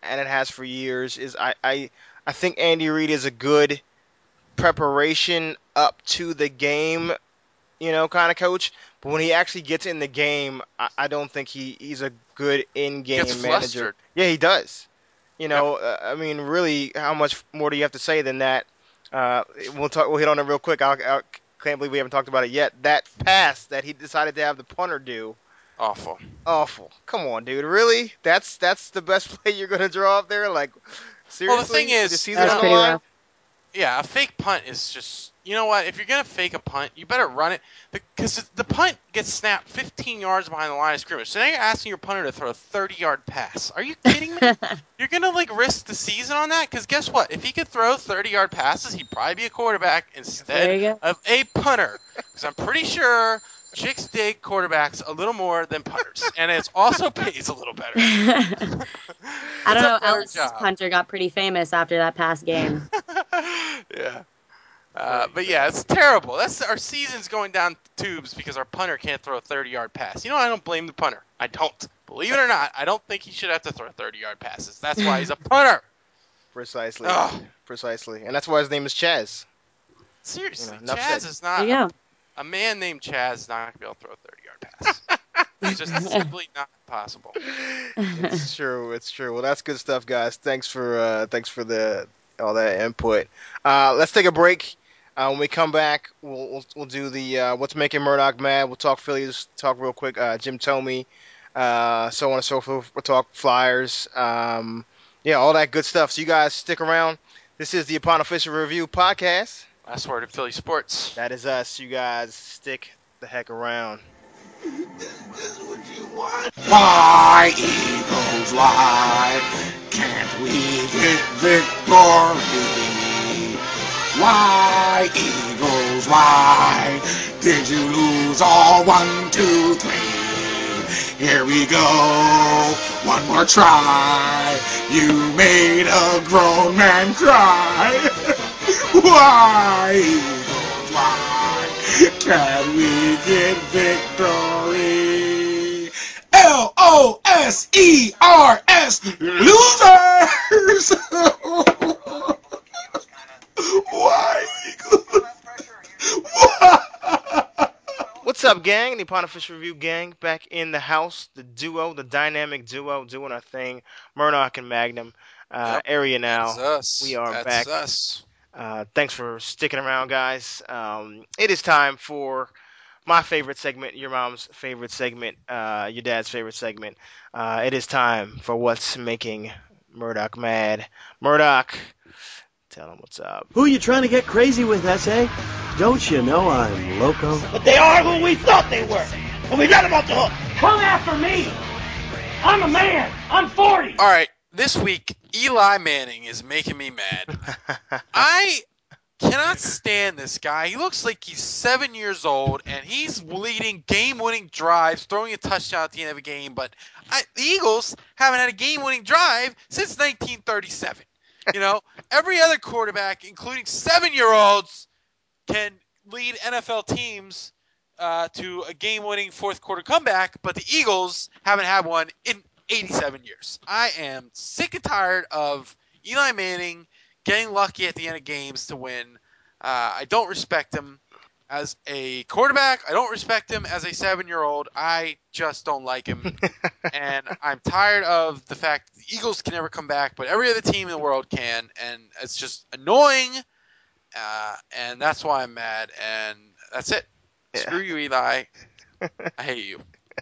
and it has for years, is I think Andy Reid is a good preparation up to the game, kind of coach. But when he actually gets in the game, I don't think he's a good in-game Gets manager. flustered. Yeah, he does. I mean, really, how much more do you have to say than that? We'll hit on it real quick. I can't believe we haven't talked about it yet. That pass that he decided to have the punter do. Awful. Come on, dude. Really? That's the best play you're gonna draw up there? Like, seriously? Well, the thing is, The season That's on the pretty line? rough. Yeah, a fake punt is just, you know what? If you're going to fake a punt, you better run it. Because the punt gets snapped 15 yards behind the line of scrimmage. So now you're asking your punter to throw a 30-yard pass. Are you kidding me? You're going to, risk the season on that? Because guess what? If he could throw 30-yard passes, he'd probably be a quarterback There you instead go. of a punter. Because I'm pretty sure chicks dig quarterbacks a little more than punters. And it also pays a little better. I don't know. better Ellis's job. punter got pretty famous after that past game. Yeah. But yeah, it's terrible. Our season's going down the tubes because our punter can't throw a 30-yard pass. I don't blame the punter. I don't. Believe it or not, I don't think he should have to throw 30-yard passes. That's why he's a punter. Precisely. Ugh. Precisely. And that's why his name is Chaz. Seriously, enough Chaz said. is There you not go. a man named Chaz is not going to be able to throw a 30-yard pass. It's just simply not possible. It's true. It's true. Well, that's good stuff, guys. Thanks for all that input. Let's take a break. When we come back, we'll do the what's making Murdoch mad. We'll talk Phillies. Talk real quick. Jim Tomey, so on and so forth. We'll talk Flyers. All that good stuff. So you guys stick around. This is the Upon Official Review podcast. Last word in Philly sports. That is us. You guys stick the heck around. Why, Eagles, why can't we get victory? Why, Eagles, why did you lose all 1, 2, 3? Here we go, one more try. You made a grown man cry. Why, Eagles, why can't we get victory? LOSERS, losers! Why, Eagles? Why? What's up, gang? The Upon Official Review gang back in the house. The duo, the dynamic duo, doing our thing. Murdoch and Magnum. Yep. Area now. That's us. We are That's back. us. Thanks for sticking around, guys. It is time for my favorite segment, your mom's favorite segment, your dad's favorite segment. It is time for what's making Murdoch mad. Murdoch, tell him what's up. Who you trying to get crazy with, S.A.? Don't you know I'm loco? But they are who we thought they were. And we got them off the hook. Come after me. I'm a man. I'm 40. All right, this week, Eli Manning is making me mad. I cannot stand this guy. He looks like he's 7 years old, and he's leading game-winning drives, throwing a touchdown at the end of a game. But the Eagles haven't had a game-winning drive since 1937. Every other quarterback, including 7-year-olds, can lead NFL teams to a game-winning fourth-quarter comeback, but the Eagles haven't had one in 87 years. I am sick and tired of Eli Manning getting lucky at the end of games to win. I don't respect him as a quarterback. I don't respect him as a 7-year-old. I just don't like him. And I'm tired of the fact that the Eagles can never come back, but every other team in the world can. And it's just annoying. And that's why I'm mad. And that's it. Yeah. Screw you, Eli. I hate you.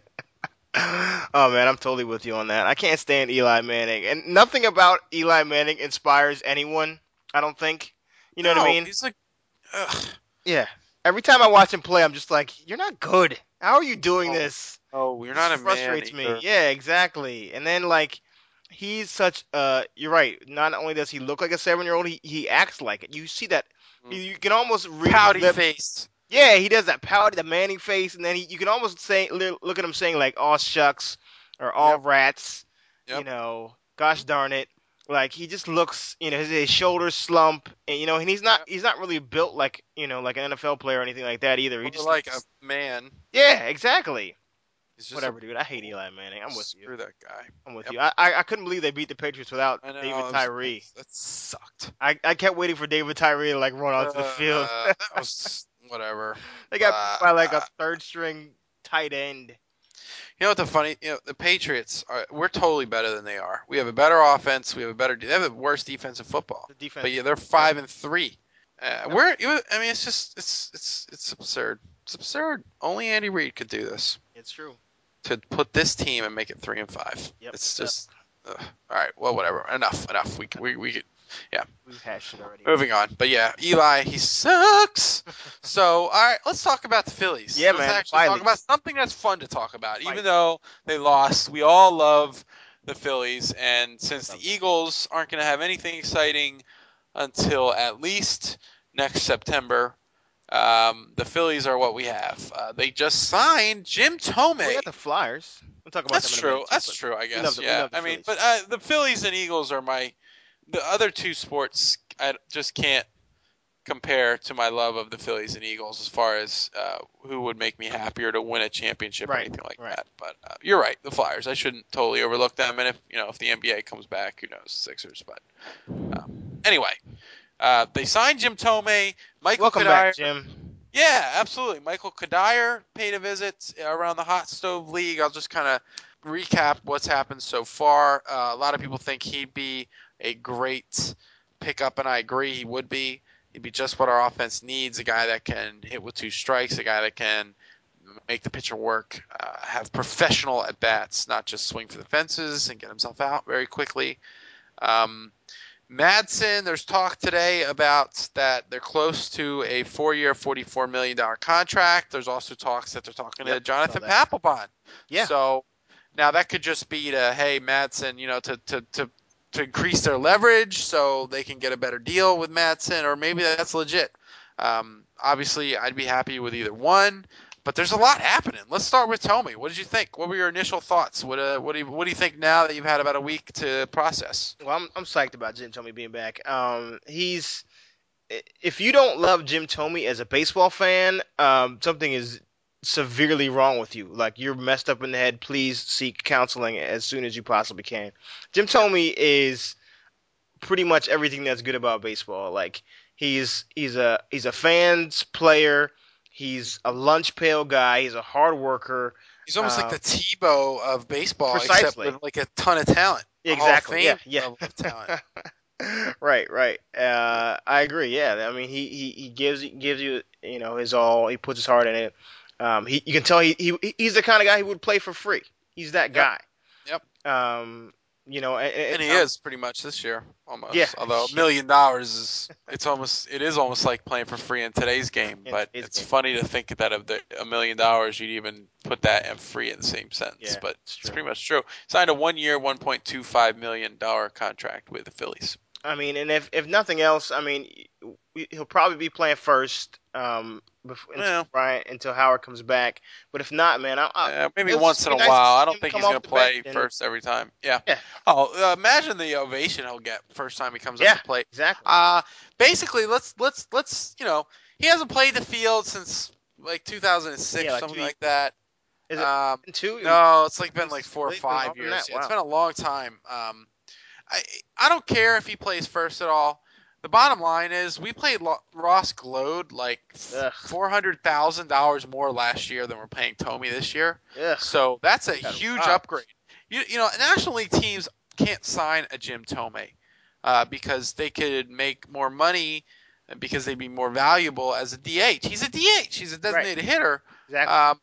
Oh, man, I'm totally with you on that. I can't stand Eli Manning. And nothing about Eli Manning inspires anyone, I don't think. You know what I mean? He's like, ugh. Yeah. Every time I watch him play, I'm just like, you're not good. How are you doing this? Oh, you're not a It frustrates man. me. Either. Yeah, exactly. And then, he's such you're right. Not only does he look like a 7-year-old, he acts like it. You see that. You can almost read Pouty the faced. Yeah, he does that pouty, the Manning face, and then you can almost look at him saying like, "Aw shucks," or "All rats," Yep. "Gosh darn it." Like he just looks, his shoulders slump, and and he's not really built like like an NFL player or anything like that either. He just like a man. Yeah, exactly. He's just Whatever, dude. I hate Eli Manning. I'm with screw you. that guy. I'm with Yep. you. I couldn't believe they beat the Patriots without I know, David Tyree. That sucked. I kept waiting for David Tyree to like run onto the field. That was whatever. They got beat by like a third string tight end. You know what the Patriots we're totally better than they are. We have a better offense. We have they have the worst defense in football. The defense. But yeah, they're 5-3. It's absurd. It's absurd. Only Andy Reid could do this. It's true. To put this team and make it 3-5. Yep. It's just all right. Well, whatever. Enough. We could. Yeah. We've hashed it already. Moving on. But yeah, Eli, he sucks. So, all right, let's talk about the Phillies. Yeah, let's man. actually Finally. talk about something that's fun to talk about. Even though they lost, we all love the Phillies. And since the Eagles aren't going to have anything exciting until at least next September, the Phillies are what we have. They just signed Jim Thome. We got the Flyers. We'll talk about That's them in a true. minute, That's but true, I we guess. love the Yeah. I mean, Phillies. but the Phillies and Eagles are the other two sports I just can't compare to my love of the Phillies and Eagles as far as who would make me happier to win a championship or anything like that. But you're right, the Flyers. I shouldn't totally overlook them. And if the NBA comes back, who knows, Sixers. But anyway, they signed Jim Thome. Welcome back, Jim. Yeah, absolutely. Michael Kadire paid a visit around the Hot Stove League. I'll just kind of recap what's happened so far. A lot of people think he'd be a great pickup, and I agree he would be. He'd be just what our offense needs, a guy that can hit with two strikes, a guy that can make the pitcher work, have professional at-bats, not just swing for the fences and get himself out very quickly. Madsen, there's talk today about that they're close to a 4-year, $44 million contract. There's also talks that they're talking to Jonathan Papelbon. Yeah. So now that could just be hey, Madsen, to increase their leverage so they can get a better deal with Madsen, or maybe that's legit. Obviously, I'd be happy with either one. But there's a lot happening. Let's start with Thome. What did you think? What were your initial thoughts? What do you think now that you've had about a week to process? Well, I'm psyched about Jim Thome being back. If you don't love Jim Thome as a baseball fan, something is severely wrong with you. Like, you're messed up in the head. Please seek counseling as soon as you possibly can. Jim Thome is pretty much everything that's good about baseball. Like, he's a fans player. He's a lunch pail guy. He's a hard worker. He's almost like the Tebow of baseball, precisely. Except with like a ton of talent. Exactly. Hall of Fame Yeah. level of talent. Right. I agree. Yeah. I mean, he gives you his all. He puts his heart in it. You can tell he's the kind of guy who would play for free. He's that guy. Yep. And he is pretty much this year almost. Yeah. Although $1 million is almost like playing for free in today's game. But it's funny to think that of the $1 million you'd even put that and free in the same sentence. Yeah, but it's pretty much true. Signed a 1-year, $1.25 million contract with the Phillies. I mean, and if nothing else, I mean, he'll probably be playing first until Howard comes back. But if not, man, maybe once in a while. I don't think he's going to play first every time. Yeah. Oh, imagine the ovation he'll get first time he comes up to play. Exactly. Basically, let's he hasn't played the field since like 2006, something like that. Is it 2? No, it's been like 4 or 5 years. Wow. It's been a long time. I don't care if he plays first at all. The bottom line is we played Ross Glode like $400,000 more last year than we're paying Thome this year. Ugh. So that's a huge upgrade. National League teams can't sign a Jim Thome because they could make more money because they'd be more valuable as a DH. He's a DH. He's a designated hitter. Exactly.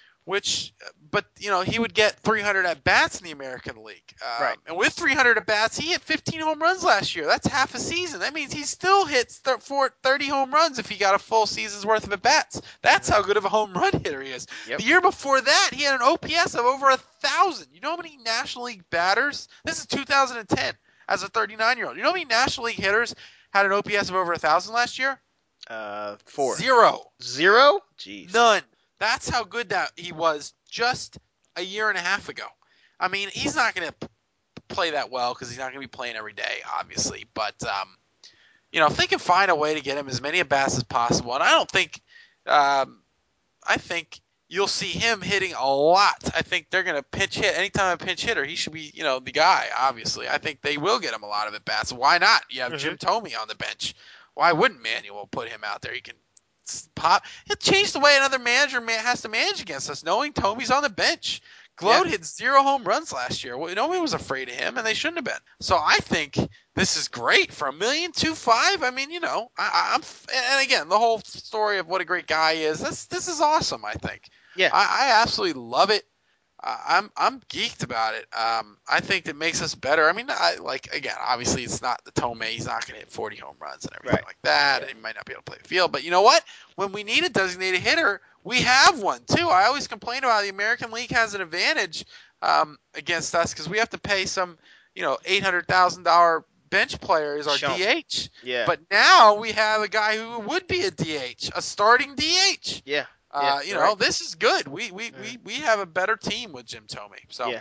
But he would get 300 at bats in the American League. And with 300 at bats, he hit 15 home runs last year. That's half a season. That means he still hits 30 home runs if he got a full season's worth of at bats. That's how good of a home run hitter he is. Yep. The year before that, he had an OPS of over 1,000. You know how many National League batters? This is 2010 as a 39-year-old. You know how many National League hitters had an OPS of over 1,000 last year? 4. 0. 0? Jeez. None. That's how good that he was just a year and a half ago. I mean, he's not going to play that well because he's not going to be playing every day, obviously. But, if they can find a way to get him as many at-bats as possible, and I think you'll see him hitting a lot. I think they're going to pinch hit. Anytime a pinch hitter, he should be, the guy, obviously. I think they will get him a lot of at-bats. Why not? You have Jim Thome on the bench. Why wouldn't Manuel put him out there? He can pop. It changed the way another manager has to manage against us, knowing Tome's on the bench. Gloat hit 0 home runs last year. Well, nobody was afraid of him, and they shouldn't have been. So I think this is great for $1,250,000. I mean, I'm. And again, the whole story of what a great guy is. This is awesome. I think. Yeah. I absolutely love it. I'm geeked about it. I think it makes us better. I mean, again, obviously it's not the Thome. He's not going to hit 40 home runs and everything like that. Yeah. He might not be able to play the field. But you know what? When we need a designated hitter, we have one too. I always complain about the American League has an advantage against us because we have to pay some, $800,000 bench player as our DH. Yeah. But now we have a guy who would be a DH, a starting DH. Yeah. This is good. We have a better team with Jim Thome. So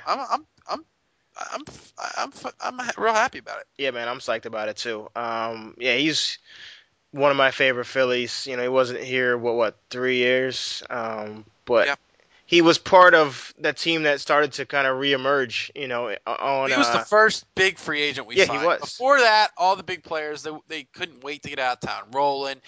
I'm real happy about it. Yeah, man, I'm psyched about it too. He's one of my favorite Phillies. He wasn't here 3 years, but he was part of that team that started to kind of reemerge. He was the first big free agent we signed. He was. Before that, all the big players they couldn't wait to get out of town. Roland,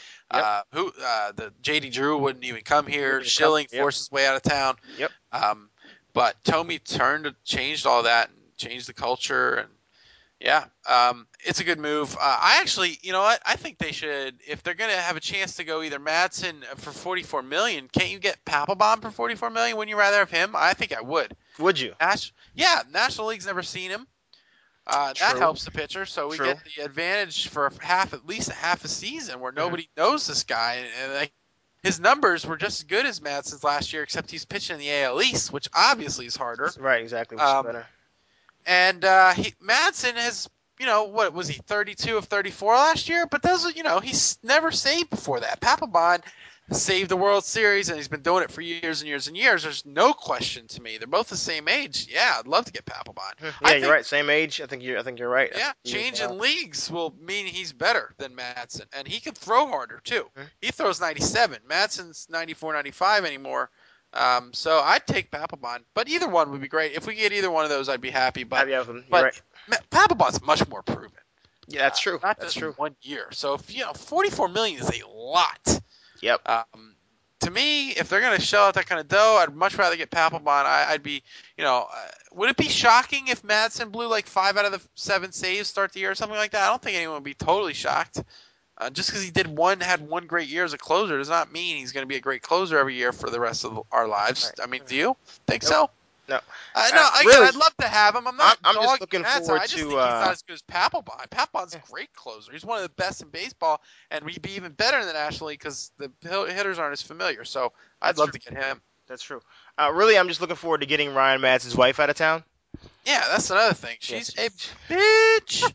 the JD Drew wouldn't even come here. Schilling forced his way out of town. Yep. But Thome changed all that and changed the culture and. Yeah, it's a good move. I actually, you know what? I think they should, if they're going to have a chance to go either Madsen for $44 million, can't you get Papelbon for $44 million? Wouldn't you rather have him? I think I would. Would you? National League's never seen him. That helps the pitcher, so we get the advantage for at least a half a season where nobody knows this guy. And his numbers were just as good as Madsen's last year, except he's pitching in the AL East, which obviously is harder. Right, exactly. Which is better. And Madsen has, what was he, 32 of 34 last year? But those, he's never saved before that. Papelbon saved the World Series, and he's been doing it for years and years and years. There's no question to me. They're both the same age. Yeah, I'd love to get Papelbon. Yeah, you're right. Same age. I think you're right. Yeah, change in leagues will mean he's better than Madsen, and he can throw harder too. He throws 97. Madsen's 94, 95 anymore. So I'd take Papelbon, but either one would be great. If we get either one of those, I'd be happy. But right. Papelbon's much more proven. Yeah, that's true. That's true. 1 year. So if $44 million is a lot. Yep. To me, if they're going to shell out that kind of dough, I'd much rather get Papelbon. I'd be, would it be shocking if Madsen blew like 5 out of the 7 saves start the year or something like that? I don't think anyone would be totally shocked. Just because he had one great year as a closer does not mean he's going to be a great closer every year for the rest of our lives. Right. I mean, do you think so? No. Really, I'd love to have him. I'm just looking forward I just think he's not as good as Papelbon. Papelbon's a great closer. He's one of the best in baseball, and he'd be even better in the National League because the hitters aren't as familiar. So I'd love to get him. That's true. Really, I'm just looking forward to getting Ryan Madsen's wife out of town. Yeah, that's another thing. She's a bitch.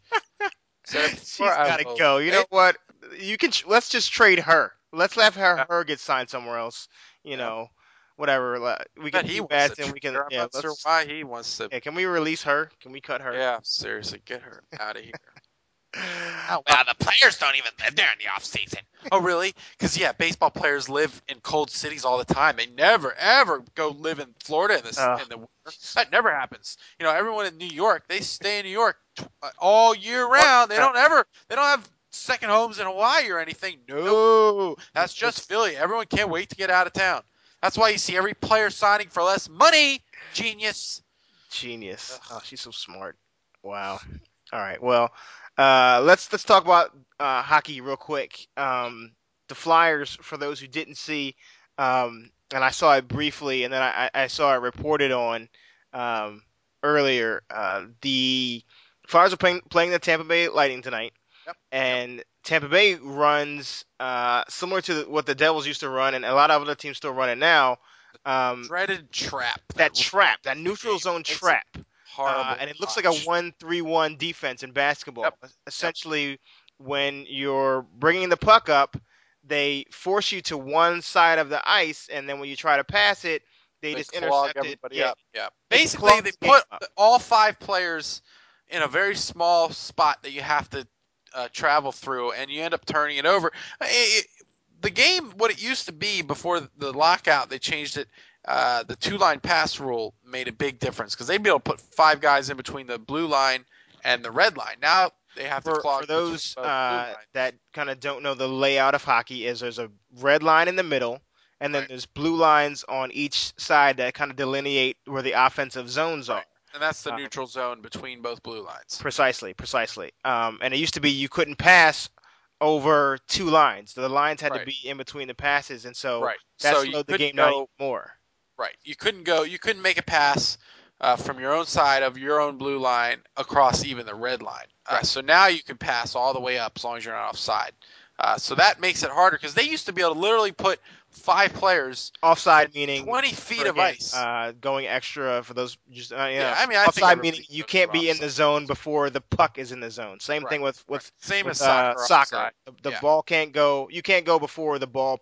She's got to go. You know what? Let's just trade her. Let's let her get signed somewhere else. Whatever. We can keep Madsen. We can. I'm not sure why he wants to. Yeah, can we release her? Can we cut her? Yeah, seriously, get her out of here. The players don't even live there in the off season. Oh, really? Because baseball players live in cold cities all the time. They never ever go live in Florida in the winter. That never happens. Everyone in New York, they stay in New York all year round. They don't have second homes in Hawaii or anything. No, that's just Philly. Everyone can't wait to get out of town. That's why you see every player signing for less money. Genius. Oh, she's so smart. Wow. All right. Well, let's talk about hockey real quick. The Flyers, for those who didn't see, and I saw it briefly, and then I saw it reported on earlier. The Flyers are playing the Tampa Bay Lightning tonight. Yep. And Tampa Bay runs similar to what the Devils used to run, and a lot of other teams still run it now. Dreaded trap. That neutral zone trap. Horrible. And it looks like a 1-3-1 defense in basketball. Yep. Essentially, when you're bringing the puck up, they force you to one side of the ice, and then when you try to pass it, they just intercept everybody up. Yeah. Basically, they put all 5 players in a very small spot that you have to travel through, and you end up turning it over. The game, what it used to be before the lockout, they changed it. the 2-line pass rule made a big difference because they'd be able to put 5 guys in between the blue line and the red line. Now they have to clog For those between both blue lines. that kind of don't know the layout of hockey, is there's a red line in the middle, and then Right. there's blue lines on each side that kind of delineate where the offensive zones are. Right. And that's the neutral zone between both blue lines. Precisely. And it used to be you couldn't pass over 2 lines. The lines had to Right. be in between the passes, and so Right. that So you slowed the couldn't game down go- even more. Right. You couldn't make a pass from your own side of your own blue line across even the red line. So now you can pass all the way up as long as you're not offside. So that makes it harder because they used to be able to literally put 5 players Offside meaning 20 feet of again, ice. going extra for those. Just Yeah, I mean, I think offside everybody meaning you knows can't what be in the offside zone before the puck is in the zone. Same Right, thing with Same with, as soccer. soccer. offside. The Yeah. ball can't go. You can't go before the ball,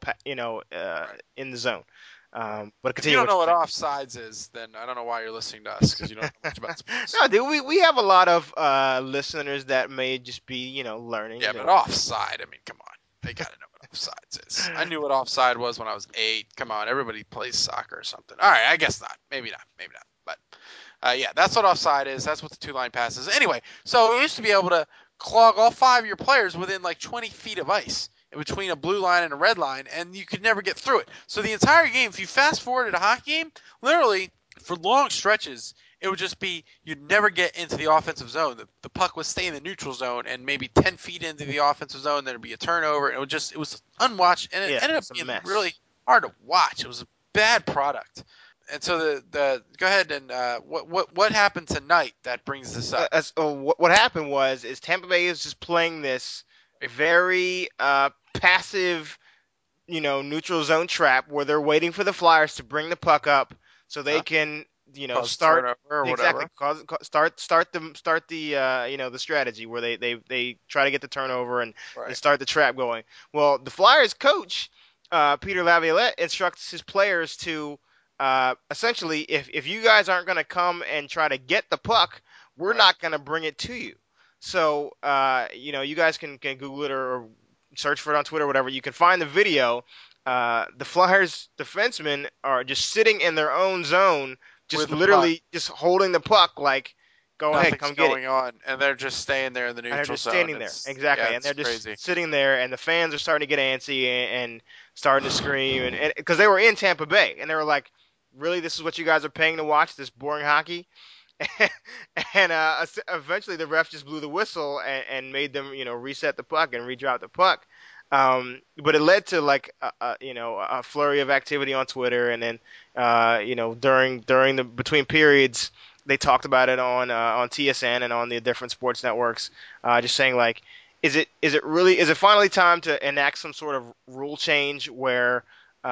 in the zone. But If you continue. don't know what you're offsides is, then I don't know why you're listening to us because you don't know much about sports. saying. No, dude, we have a lot of listeners that may just be learning. Yeah, but offside, I mean, come on. They got to know what offsides is. I knew what offside was when I was 8. Come on, everybody plays soccer or something. All right, I guess not. Maybe not. But, yeah, that's what offside is. That's what the 2-line pass is. Anyway, so we used to be able to clog all 5 of your players within like 20 feet of ice in between a blue line and a red line, and you could never get through it. So the entire game, if you fast forwarded a hockey game, literally for long stretches, it would just be you'd never get into the offensive zone. The puck would stay in the neutral zone, and maybe 10 feet into the offensive zone, there'd be a turnover. And it was unwatched, and it ended up it's a being mess. really hard to watch. It was a bad product. And so go ahead and what happened tonight that brings this up? What happened is Tampa Bay is just playing this very passive, neutral zone trap where they're waiting for the Flyers to bring the puck up so they can, Cause start turnover or exactly whatever. start the the strategy where they try to get the turnover and Right. start the trap going. Well, the Flyers coach Peter Laviolette instructs his players to essentially, if you guys aren't going to come and try to get the puck, we're not going to bring it to you. So, you guys can Google it or search for it on Twitter or whatever. You can find the video. The Flyers defensemen are just sitting in their own zone, just With the literally just holding the puck like, go ahead, Nothing's come get it. going on, and they're just staying there in the And neutral they're just zone. standing there. Exactly. Yeah, And they're it's just crazy. sitting there, and the fans are starting to get antsy and starting to scream. And because they were in Tampa Bay, and they were like, really, this is what you guys are paying to watch, this boring hockey? And eventually the ref just blew the whistle and made them, reset the puck and redrop the puck. But it led to like a flurry of activity on Twitter, and then during the between periods they talked about it on TSN and on the different sports networks, just saying like, is it finally time to enact some sort of rule change where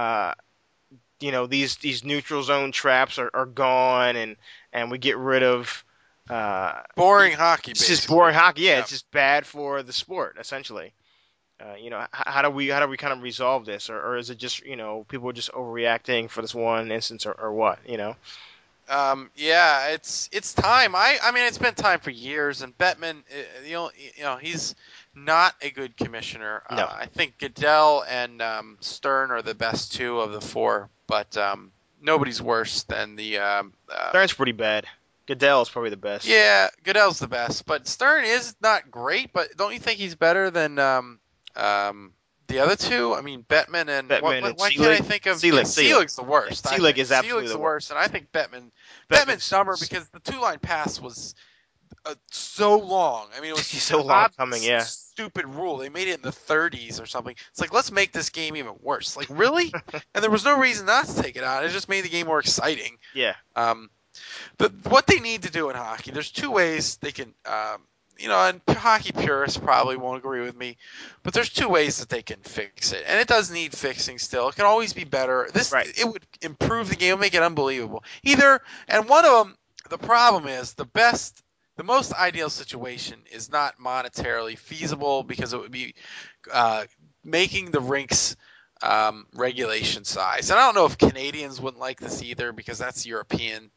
these neutral zone traps are gone and we get rid of Boring hockey. it's just basically. boring hockey. Yeah, Yeah. it's just bad for the sport essentially. How do we kind of resolve this, or is it just people are just overreacting for this one instance, or what? Yeah, it's time. I mean, it's been time for years, and Bettman, he's not a good commissioner. No. I think Goodell and Stern are the best 2 of the 4, but nobody's worse than the. Stern's pretty bad. Goodell's probably the best. Yeah, Goodell's the best, but Stern is not great. But don't you think he's better than the other 2? I mean, Bettman and why can't I think of Selig's the worst. Yeah, I Selig think. is absolutely Selig's the the worst, and I think Bettman's dumber because the 2-line pass was so long. I mean, it was So an long odd, coming, yeah. stupid rule. They made it in the 30s or something. It's like, let's make this game even worse. Like, really? And there was no reason not to take it out. It just made the game more exciting. Yeah. But what they need to do in hockey, there's 2 ways they can, and hockey purists probably won't agree with me, but there's 2 ways that they can fix it, and it does need fixing still. It can always be better. It would improve the game, make it unbelievable. And one of them, the problem is the most ideal situation is not monetarily feasible because it would be making the rinks regulation size. And I don't know if Canadians wouldn't like this either because that's European.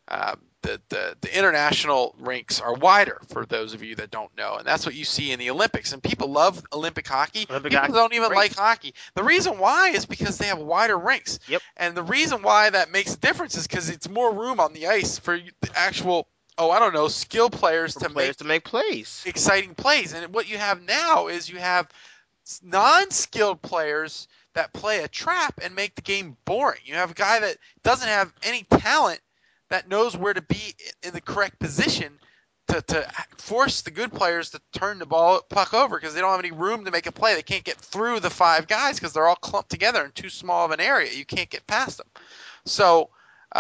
the international rinks are wider, for those of you that don't know, and that's what you see in the Olympics. And people love Olympic hockey. People don't even like hockey. The reason why is because they have wider rinks. Yep. And the reason why that makes a difference is because it's more room on the ice for the actual, skilled players to make plays, exciting plays. And what you have now is you have non-skilled players that play a trap and make the game boring. You have a guy that doesn't have any talent that knows where to be in the correct position to force the good players to turn the puck over because they don't have any room to make a play. They can't get through the 5 guys because they're all clumped together in too small of an area. You can't get past them. So,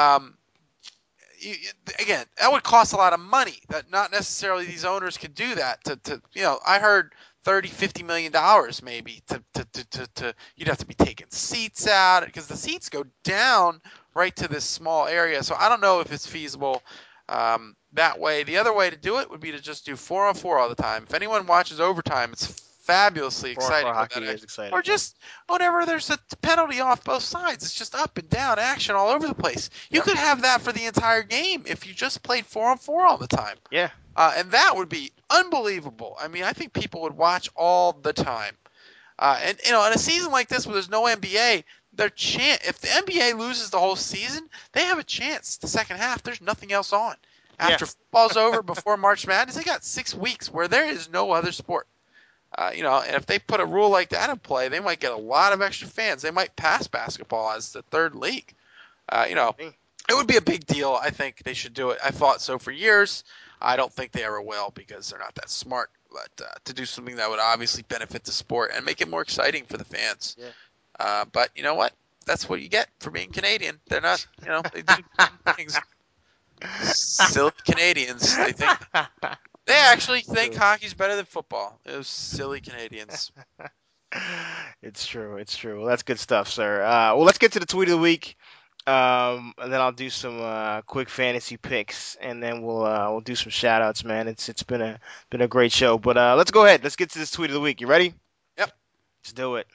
again, that would cost a lot of money. That not necessarily these owners could do that. I heard $30-50 million maybe to you'd have to be taking seats out because the seats go down right to this small area. So I don't know if it's feasible that way. The other way to do it would be to just do 4-on-4 all the time. If anyone watches overtime, it's fabulously exciting. Hockey is exciting. Or just whenever there's a penalty off both sides, it's just up and down action all over the place. You could have that for the entire game if you just played 4-on-4 all the time. Yeah. And that would be unbelievable. I mean, I think people would watch all the time. And in a season like this where there's no NBA, if the NBA loses the whole season, they have a chance. The second half, there's nothing else on. After football's over, before March Madness, they got 6 weeks where there is no other sport. And if they put a rule like that in play, they might get a lot of extra fans. They might pass basketball as the third league. It would be a big deal. I think they should do it. I thought so for years. I don't think they ever will because they're not that smart. But to do something that would obviously benefit the sport and make it more exciting for the fans. Yeah. But you know what? That's what you get for being Canadian. They're not, they do things. Silly Canadians. They actually think hockey's better than football. It was silly Canadians. It's true. Well, that's good stuff, sir. Well, let's get to the tweet of the week. And then I'll do some quick fantasy picks, and then we'll do some shout outs, man. It's been a great show. But let's go ahead. Let's get to this tweet of the week. You ready? Yep. Let's do it.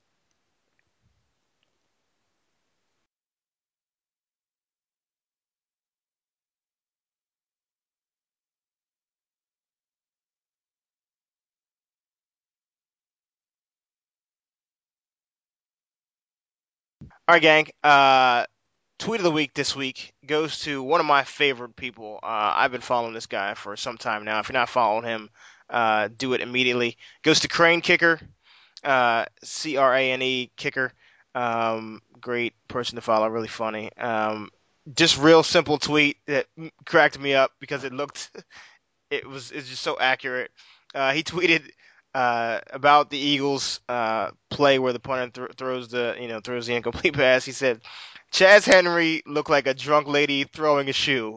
All right, gang. Tweet of the week this week goes to one of my favorite people. I've been following this guy for some time now. If you're not following him, do it immediately. Goes to Crane Kicker, Crane Kicker. Great person to follow, really funny. Just real simple tweet that cracked me up because it's just so accurate. He tweeted about the Eagles play where the punter throws the incomplete pass. He said, Chaz Henry looked like a drunk lady throwing a shoe.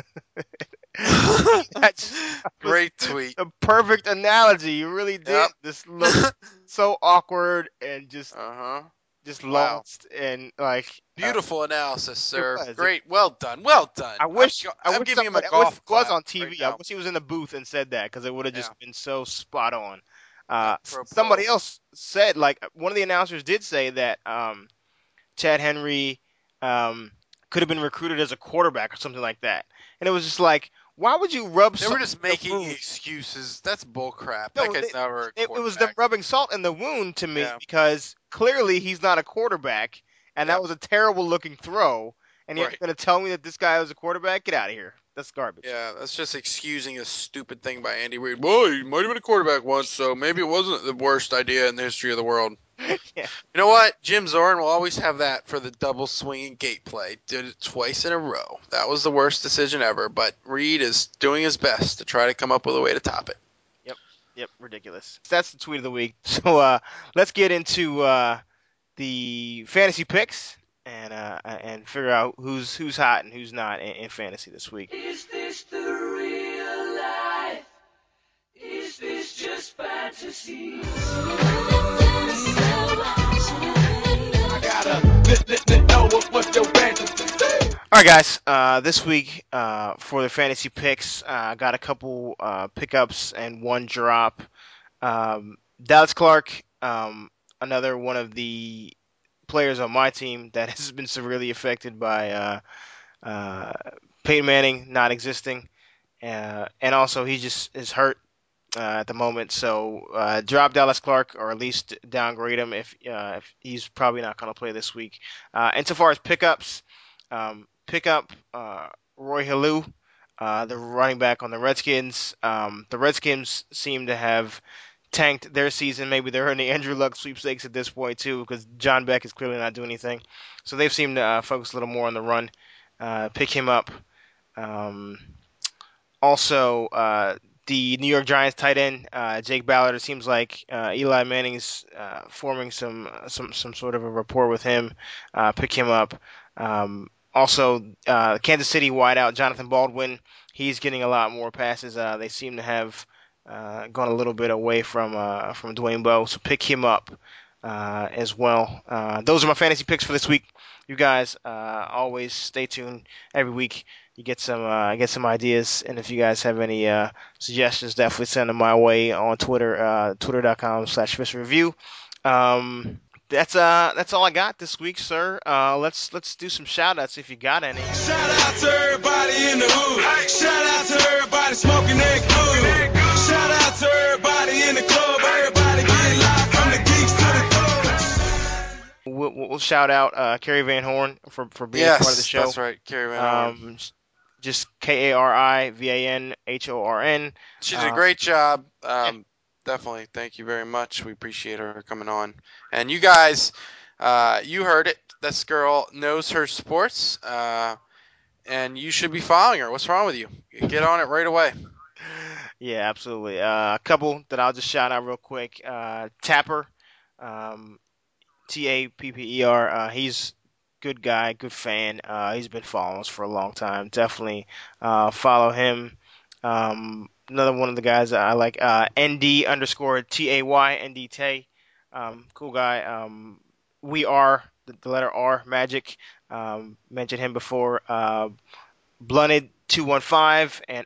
Great tweet. A perfect analogy. You really did. Yep. This looked so awkward and just lost and like beautiful analysis, sir. Great, well done. I wish giving him a golf was on TV. I wish he was in the booth and said that because it would have just been so spot on. Somebody else said, like one of the announcers did say that Chad Henry could have been recruited as a quarterback or something like that, and it was just like, why would you rub? They were just making excuses. That's bullcrap. No, that guy's never. It was them rubbing salt in the wound to me because clearly he's not a quarterback, and that was a terrible looking throw. And you're going to tell me that this guy was a quarterback? Get out of here. That's garbage. Yeah, that's just excusing a stupid thing by Andy Reid. Well, he might have been a quarterback once, so maybe it wasn't the worst idea in the history of the world. Yeah. You know what? Jim Zorn will always have that for the double swinging gate play. Did it twice in a row. That was the worst decision ever, but Reid is doing his best to try to come up with a way to top it. Yep, ridiculous. That's the tweet of the week. So let's get into the fantasy picks. And figure out who's hot and who's not in fantasy this week. Is this the real life? Is this just fantasy? I gotta know what your fantasy. All right, guys. This week for the fantasy picks, I got a couple pickups and one drop. Dallas Clark, another one of the players on my team that has been severely affected by Peyton Manning not existing, and also he just is hurt at the moment. So drop Dallas Clark, or at least downgrade him if he's probably not going to play this week. And so far as pickups, pick up Roy Halou, the running back on the Redskins. The Redskins seem to have tanked their season. Maybe they're in the Andrew Luck sweepstakes at this point too, because John Beck is clearly not doing anything. So they've seemed to focus a little more on the run. Pick him up. Also, the New York Giants tight end Jake Ballard. It seems like Eli Manning's forming some sort of a rapport with him. Pick him up. Also, Kansas City wideout Jonathan Baldwin. He's getting a lot more passes. They seem to have gone a little bit away from Dwayne Bowe, so pick him up as well. Those are my fantasy picks for this week. You guys always stay tuned every week. You get some ideas, and if you guys have any suggestions, definitely send them my way on Twitter, twitter.com/FishReview. That's all I got this week, sir. Let's do some shout outs if you got any. Shout out to everybody in the hood. Shout out to everybody smoking that good. Shout out to everybody in the club. Everybody getting live from the geeks to the thugs. We'll shout out Carrie Van Horn for being part of the show. That's right, Carrie Van Horn. Just KariVanHorn. She did a great job. Definitely, thank you very much. We appreciate her coming on. And you guys, you heard it. This girl knows her sports, and you should be following her. What's wrong with you? Get on it right away. Yeah, absolutely. A couple that I'll just shout out real quick. Tapper, Tapper. He's good guy, good fan. He's been following us for a long time. Definitely follow him. Another one of the guys that I like, ND_TAY, ND Tay. Cool guy. We are, the letter R, Magic. Mentioned him before. Blunted 215 and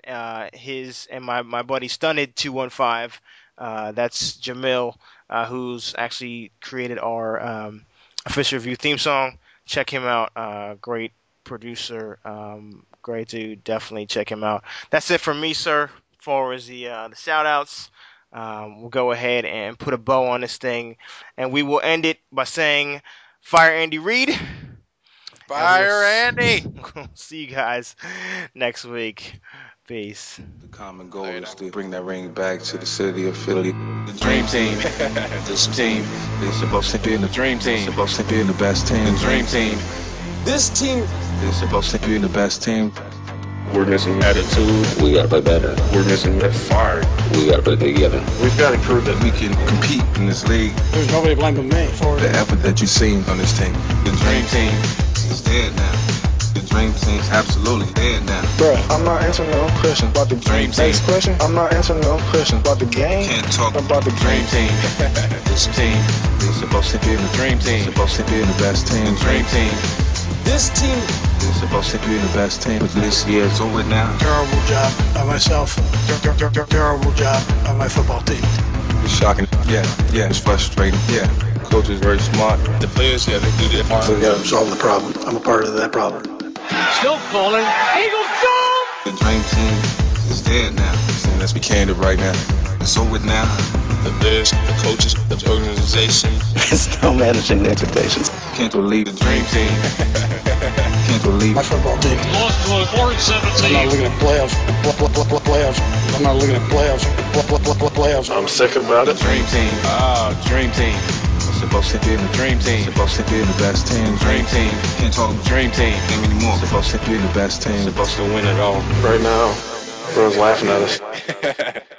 my buddy Stunned 215. That's Jamil, who's actually created our Official Review theme song. Check him out. Great producer. Great dude. Definitely check him out. That's it from me, sir. As far as the shout outs, we'll go ahead and put a bow on this thing, and we will end it by saying, Fire Andy Reid. Fire Andy. We'll see you guys next week. Peace. The common goal is to bring that ring back to the city of Philly. The dream team. This team is supposed to be in the dream team. It's supposed to be in the best team. The dream team. This team is supposed to be in the best team. We're missing attitude. We gotta play better. We're missing that fire. We gotta play together. We've got to prove that we can compete in this league. There's nobody to blame but me for the effort that you've seen on this team. The dream team is dead now. The dream team's absolutely dead now. Bruh, I'm not answering no question about the dream team. Next question, I'm not answering no question about the game. Can't talk about the dream team. This team is supposed to be in the dream team. It's supposed to be in the best team. The dream team. This team is supposed to be in the best team, but this year it's over now. Terrible job by myself. Terrible job by my football team. It's shocking. Yeah, it's frustrating. Yeah. Coach is very smart. The players, they do their part. So we gotta solve the problem. I'm a part of that problem. Still calling. Eagles go! The dream team is dead now. And let's be candid right now. It's over now. The players, the coaches, the organization. It's no managing the expectations. Can't believe the dream team. Can't believe my football team. Lost to a 4-7 I'm not looking at playoffs. I'm not looking at playoffs. I'm sick about it. Dream team. Dream team. Supposed to be in the dream team. Supposed to be in the best team. Dream team. Can't talk dream team. Ain't anymore. Supposed to be in the best team. Supposed to win it all. Right now, everyone's laughing at us.